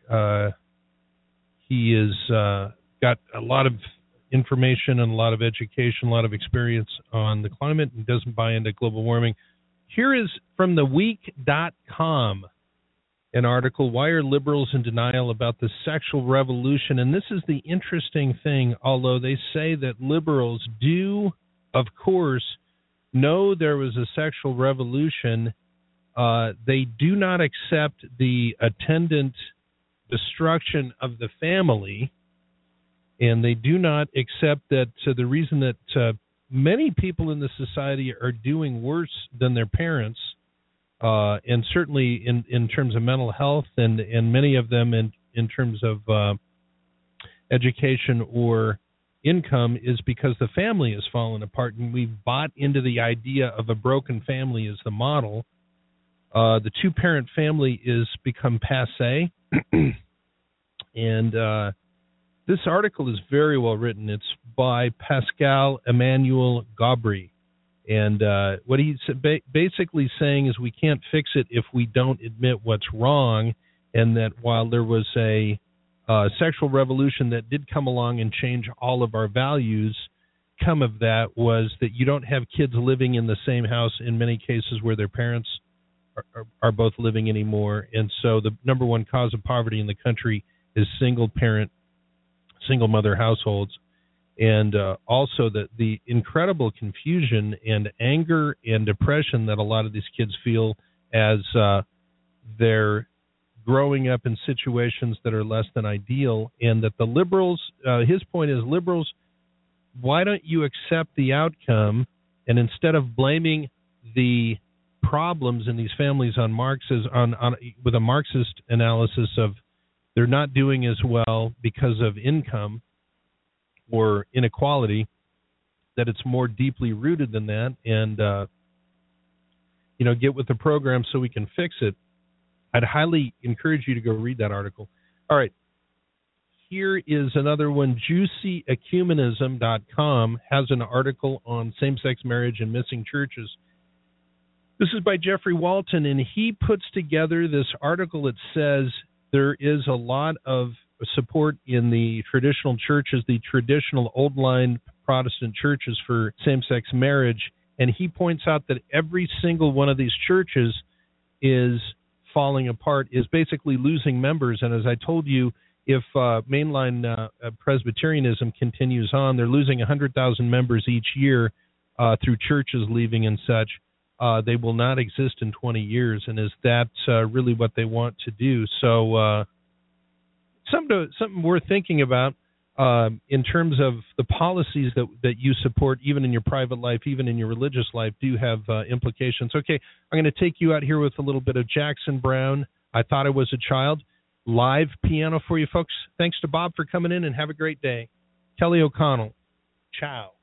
Speaker 2: He is got a lot of information and a lot of education, a lot of experience on the climate, and doesn't buy into global warming. Here is from theweek.com an article, Why Are Liberals in Denial About the Sexual Revolution? And this is the interesting thing, although they say that liberals do, of course, know there was a sexual revolution, they do not accept the attendant destruction of the family, and they do not accept that the reason that many people in the society are doing worse than their parents, and certainly in terms of mental health, and many of them in terms of education or income, is because the family has fallen apart, and we've bought into the idea of a broken family as the model. The two-parent family is become passé, and this article is very well written. It's by Pascal Emmanuel Gaubry. And what he's basically saying is we can't fix it if we don't admit what's wrong, and that while there was a sexual revolution that did come along and change all of our values, come of that was that you don't have kids living in the same house in many cases where their parents are both living anymore. And so the number one cause of poverty in the country is single-parent, single-mother households. And also the incredible confusion and anger and depression that a lot of these kids feel as they're growing up in situations that are less than ideal, and that the liberals, his point is, liberals, why don't you accept the outcome, and instead of blaming the problems in these families on with a Marxist analysis of they're not doing as well because of income or inequality, that it's more deeply rooted than that, and get with the program so we can fix it. I'd highly encourage you to go read that article. All right, here is another one. JuicyEcumenism.com has an article on same-sex marriage and missing churches. This is by Jeffrey Walton, and he puts together this article that says there is a lot of support in the traditional churches, the traditional old-line Protestant churches, for same-sex marriage, and he points out that every single one of these churches is falling apart, is basically losing members. And as I told you, if mainline Presbyterianism continues on, they're losing 100,000 members each year through churches leaving and such. they will not exist in 20 years. And is that really what they want to do? So something worth thinking about in terms of the policies that you support, even in your private life, even in your religious life, do have implications. Okay, I'm going to take you out here with a little bit of Jackson Browne, I Thought I Was a Child, live piano for you folks. Thanks to Bob for coming in, and have a great day. Kelly O'Connell, ciao.